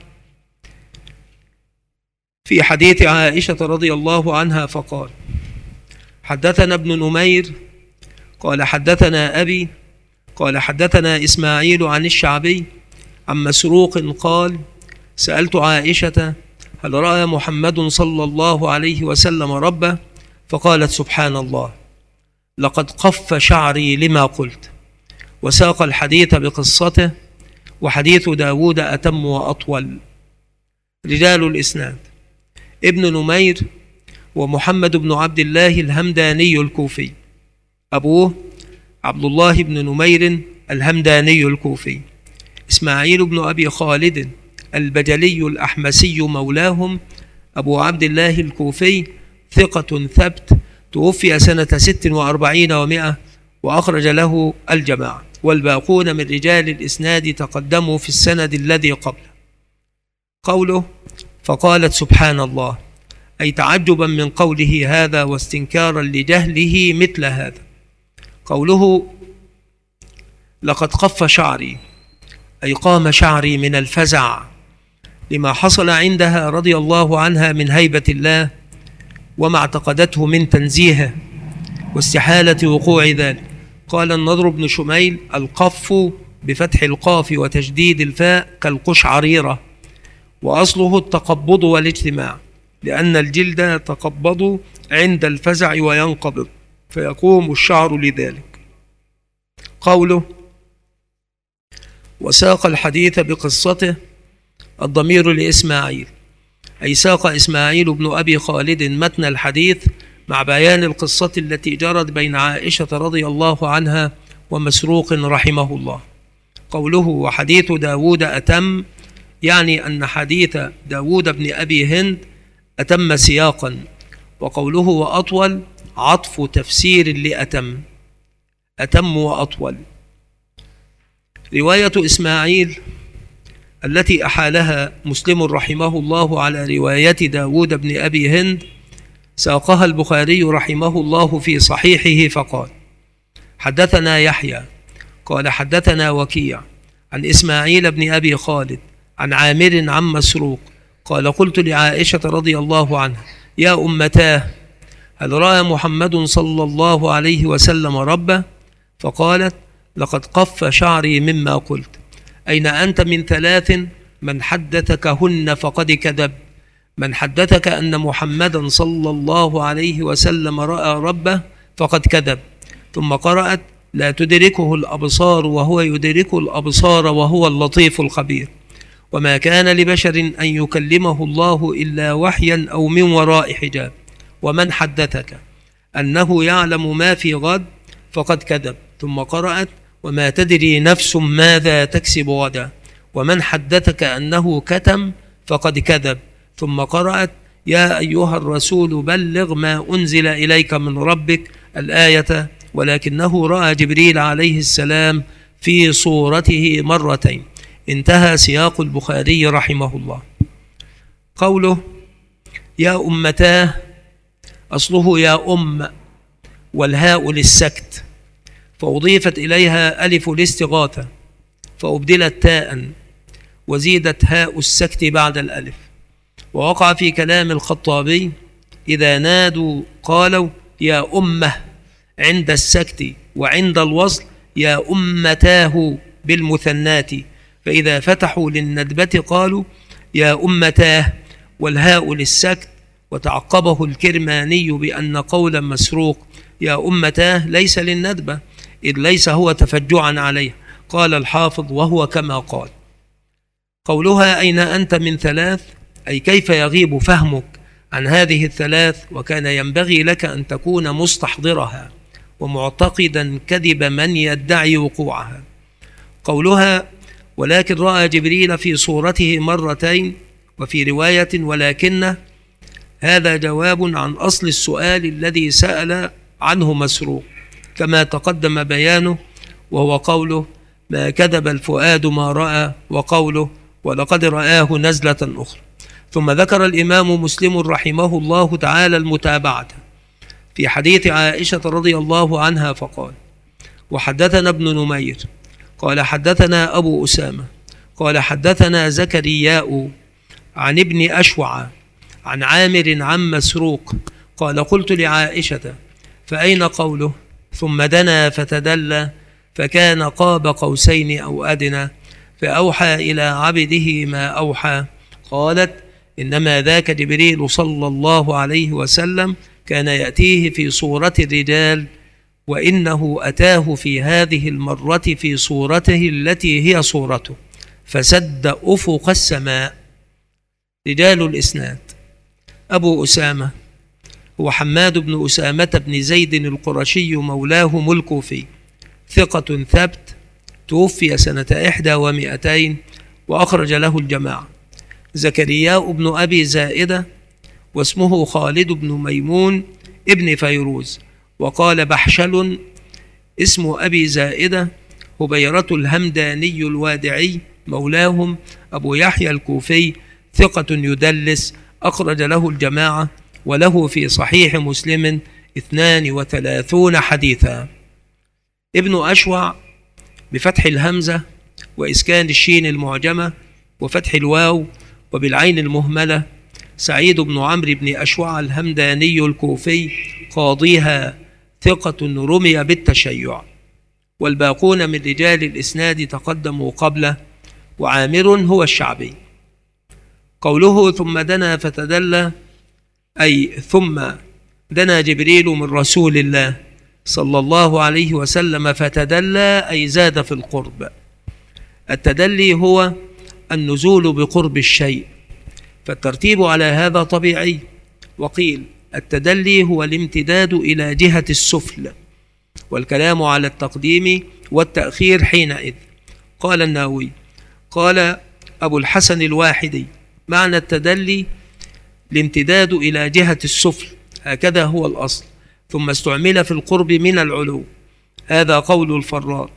في حديث عائشة رضي الله عنها فقال: حدثنا ابن نمير قال حدثنا أبي قال حدثنا إسماعيل عن الشعبي عن مسروق قال: سألت عائشة هل رأى محمد صلى الله عليه وسلم ربه؟ فقالت: سبحان الله لقد قف شعري لما قلت. وساق الحديث بقصته، وحديث داود أتم وأطول. رجال الإسناد: ابن نمير ومحمد بن عبد الله الهمداني الكوفي، أبوه عبد الله بن نمير الهمداني الكوفي. إسماعيل بن أبي خالد البجلي الأحمسي مولاهم أبو عبد الله الكوفي، ثقة ثبت، توفي سنة ست وأربعين ومائة، وأخرج له الجماعة، والباقون من رجال الإسناد تقدموا في السند الذي قبله. قوله فقالت: سبحان الله، أي تعجبا من قوله هذا واستنكارا لجهله مثل هذا. قوله لقد قف شعري، أي قام شعري من الفزع لما حصل عندها رضي الله عنها من هيبة الله وما اعتقدته من تنزيهه واستحالة وقوع ذلك. قال النضر بن شميل: القف بفتح القاف وتشديد الفاء كالقشعريرة، وأصله التقبض والاجتماع، لأن الجلد يتقبض عند الفزع وينقبض فيقوم الشعر لذلك. قوله وساق الحديث بقصته، الضمير لإسماعيل، أي ساق إسماعيل بن أبي خالد متن الحديث مع بيان القصة التي جرت بين عائشة رضي الله عنها ومسروق رحمه الله. قوله وحديث داود أتم، يعني أن حديث داود بن أبي هند أتم سياقا، وقوله وأطول عطف تفسير لأتم، أتم وأطول. رواية إسماعيل التي أحالها مسلم رحمه الله على رواية داود بن أبي هند ساقها البخاري رحمه الله في صحيحه فقال حدثنا يحيى قال حدثنا وكيع عن إسماعيل بن أبي خالد عن عامر عن مسروق قال قلت لعائشة رضي الله عنها يا أمتاه هل رأى محمد صلى الله عليه وسلم ربه؟ فقالت لقد قف شعري مما قلت. أين أنت من ثلاث؟ من حدثكهن فقد كذب. من حدثك أن محمدا صلى الله عليه وسلم رأى ربه فقد كذب. ثم قرأت لا تدركه الأبصار وهو يدرك الأبصار وهو اللطيف الخبير. وما كان لبشر أن يكلمه الله إلا وحيا أو من وراء حجاب. ومن حدثك أنه يعلم ما في غد فقد كذب. ثم قرأت وما تدري نفس ماذا تكسب غدا. ومن حدثك أنه كتم فقد كذب. ثم قرأت يا أيها الرسول بلغ ما أنزل إليك من ربك الآية ولكنه رأى جبريل عليه السلام في صورته مرتين. انتهى سياق البخاري رحمه الله. قوله يا أمتاه أصله يا أم والهاء للسكت فأضيفت إليها ألف الاستغاثة فأبدلت تاء وزيدت هاء السكت بعد الألف. ووقع في كلام الخطابي إذا نادوا قالوا يا أمه عند السكت وعند الوصل يا أمتاه بالمثنات. فإذا فتحوا للندبة قالوا يا أمتاه والهاء للسكت. وتعقبه الكرماني بأن قول مسروق يا أمتاه ليس للندبة إذ ليس هو تفجعا عليه. قال الحافظ وهو كما قال. قولها أين أنت من ثلاث أي كيف يغيب فهمك عن هذه الثلاث وكان ينبغي لك أن تكون مستحضرها ومعتقدا كذب من يدعي وقوعها. قولها ولكن رأى جبريل في صورته مرتين وفي رواية ولكنه هذا جواب عن أصل السؤال الذي سأل عنه مسروق كما تقدم بيانه وهو قوله ما كذب الفؤاد ما رأى وقوله ولقد رآه نزلة أخرى. ثم ذكر الإمام مسلم رحمه الله تعالى المتابعة في حديث عائشة رضي الله عنها فقال وحدثنا ابن نمير قال حدثنا أبو أسامة قال حدثنا زكرياء عن ابن أشوع عن عامر عن مسروق قال قلت لعائشة فأين قوله ثم دنا فتدلى فكان قاب قوسين أو أدنى فأوحى إلى عبده ما أوحى. قالت إنما ذاك جبريل صلى الله عليه وسلم كان يأتيه في صورة الرجال وإنه أتاه في هذه المرة في صورته التي هي صورته فسد أفق السماء. رجال الإسناد أبو أسامة هو حماد بن أسامة بن زيد القرشي مولاهم الكوفي ثقة ثبت توفي سنة إحدى ومئتين وأخرج له الجماعة. زكرياء بن أبي زائدة واسمه خالد بن ميمون ابن فيروز. وقال بحشل اسم أبي زائدة هبيرة الهمداني الوادعي مولاهم أبو يحيى الكوفي ثقة يدلس أخرج له الجماعة وله في صحيح مسلم اثنان وثلاثون حديثا. ابن أشوع بفتح الهمزة وإسكان الشين المعجمة وفتح الواو وبالعين المهملة سعيد بن عمرو بن أشوع الهمداني الكوفي قاضيها ثقة رمي بالتشيع. والباقون من رجال الإسناد تقدموا قبله وعامر هو الشعبي. قوله ثم دنا فتدلى أي ثم دنا جبريل من رسول الله صلى الله عليه وسلم فتدلى أي زاد في القرب. التدلي هو النزول بقرب الشيء فالترتيب على هذا طبيعي. وقيل التدلي هو الامتداد إلى جهة السفل، والكلام على التقديم والتأخير حينئذ. قال النووي قال أبو الحسن الواحدي: معنى التدلي الامتداد إلى جهة السفل، هكذا هو الأصل، ثم استعمل في القرب من العلو، هذا قول الفراء.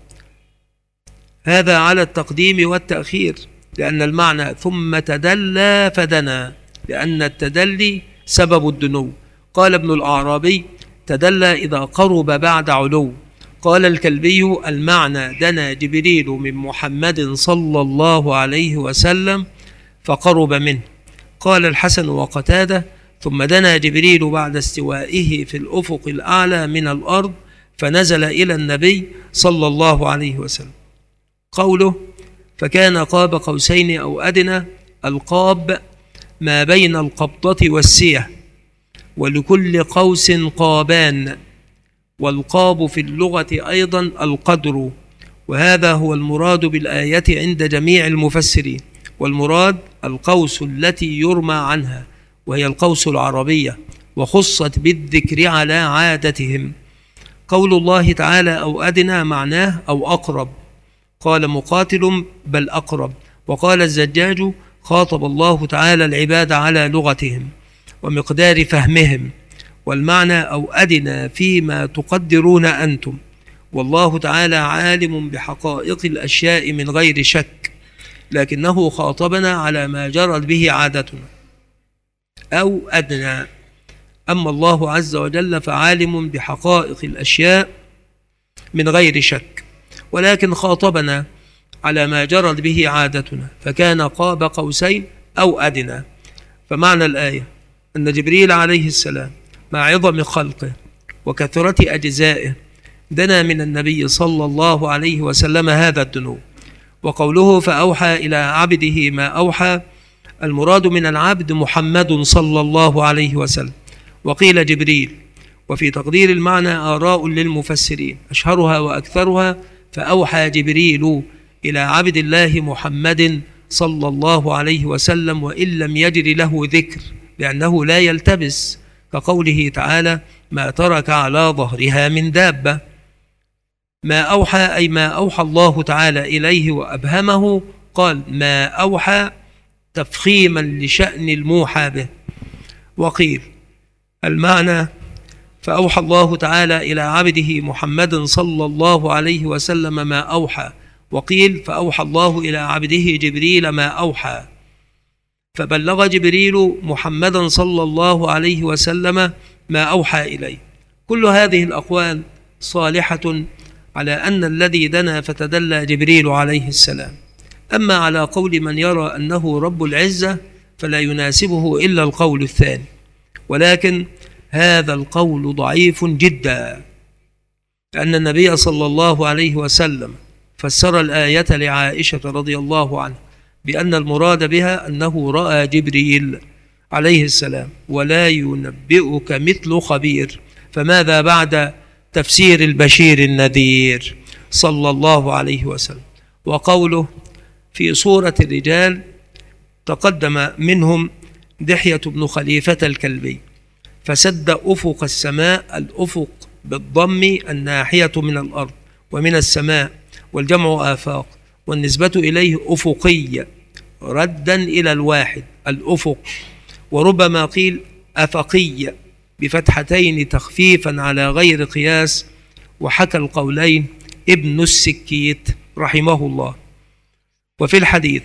هذا على التقديم والتأخير، لأن المعنى ثم تدلى فدنا، لأن التدلي سبب الدنو. قال ابن الأعرابي: تدلى إذا قرب بعد علو. قال الكلبي: المعنى دنا جبريل من محمد صلى الله عليه وسلم فقرب منه. قال الحسن وقتاده: ثم دنا جبريل بعد استوائه في الأفق الأعلى من الأرض فنزل إلى النبي صلى الله عليه وسلم. قوله فكان قاب قوسين أو أدنى، القاب ما بين القبضة والسية، ولكل قوس قابان، والقاب في اللغة أيضا القدر، وهذا هو المراد بالآية عند جميع المفسرين. والمراد القوس التي يرمى عنها، وهي القوس العربية، وخصت بالذكر على عادتهم. قول الله تعالى أو أدنى معناه أو أقرب. قال مقاتل: بل أقرب. وقال الزجاج: خاطب الله تعالى العباد على لغتهم ومقدار فهمهم، والمعنى أو أدنى فيما تقدرون أنتم، والله تعالى عالم بحقائق الأشياء من غير شك، لكنه خاطبنا على ما جرت به عادتنا. أو أدنى. أما الله عز وجل فعالم بحقائق الأشياء من غير شك، ولكن خاطبنا على ما جرت به عادتنا، فكان قاب قوسين أو أدنى. فمعنى الآية أن جبريل عليه السلام مع عظم خلقه وكثرة أجزائه دنا من النبي صلى الله عليه وسلم هذا الدنو. وقوله فأوحى إلى عبده ما أوحى، المراد من العبد محمد صلى الله عليه وسلم، وقيل جبريل. وفي تقدير المعنى آراء للمفسرين، أشهرها وأكثرها فأوحى جبريل إلى عبد الله محمد صلى الله عليه وسلم، وإن لم يجر له ذكر، لأنه لا يلتبس، كقوله تعالى ما ترك على ظهرها من دابة. ما أوحى أي ما أوحى الله تعالى إليه وأبهمه. قال ما أوحى تفخيما لشأن الموحى به. وقيل المعنى فأوحى الله تعالى إلى عبده محمد صلى الله عليه وسلم ما أوحى. وقيل فأوحى الله إلى عبده جبريل ما أوحى، فبلغ جبريل محمدا صلى الله عليه وسلم ما أوحى إليه. كل هذه الأقوال صالحة على أن الذي دنا فتدلى جبريل عليه السلام. أما على قول من يرى أنه رب العزة فلا يناسبه إلا القول الثاني، ولكن هذا القول ضعيف جدا، لأن النبي صلى الله عليه وسلم فسر الآية لعائشة رضي الله عنها بأن المراد بها أنه رأى جبريل عليه السلام، ولا ينبئك مثل خبير. فماذا بعد تفسير البشير النذير صلى الله عليه وسلم؟ وقوله في سورة الرجال تقدم منهم دحية بن خليفة الكلبي فسد أفق السماء، الأفق بالضم الناحية من الأرض ومن السماء، والجمع آفاق، والنسبة إليه أفقية ردا إلى الواحد الأفق، وربما قيل أفقية بفتحتين تخفيفا على غير قياس. وحكى القولين ابن السكيت رحمه الله. وفي الحديث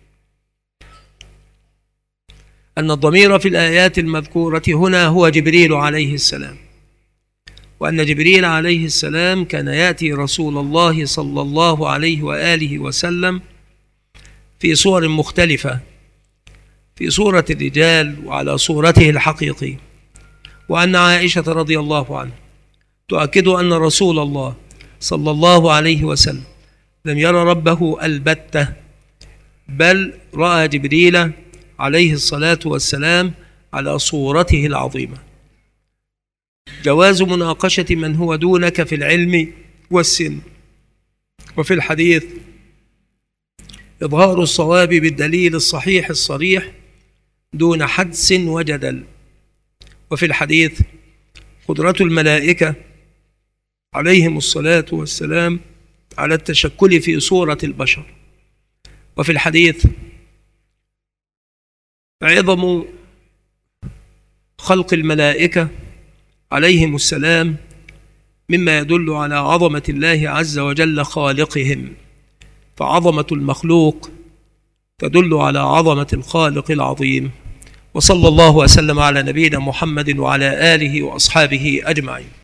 أن الضمير في الآيات المذكورة هنا هو جبريل عليه السلام، وأن جبريل عليه السلام كان يأتي رسول الله صلى الله عليه وآله وسلم في صور مختلفة، في صورة الرجال وعلى صورته الحقيقية. وأن عائشة رضي الله عنها تؤكد أن رسول الله صلى الله عليه وسلم لم يرى ربه البتة، بل رأى جبريل عليه الصلاة والسلام على صورته العظيمة. جواز مناقشة من هو دونك في العلم والسن. وفي الحديث إظهار الصواب بالدليل الصحيح الصريح دون حدس وجدل. وفي الحديث قدرة الملائكة عليهم الصلاة والسلام على التشكل في صورة البشر. وفي الحديث عظم خلق الملائكة عليهم السلام مما يدل على عظمة الله عز وجل خالقهم، فعظمة المخلوق تدل على عظمة الخالق العظيم. وصلى الله وسلم على نبينا محمد وعلى آله وأصحابه أجمعين.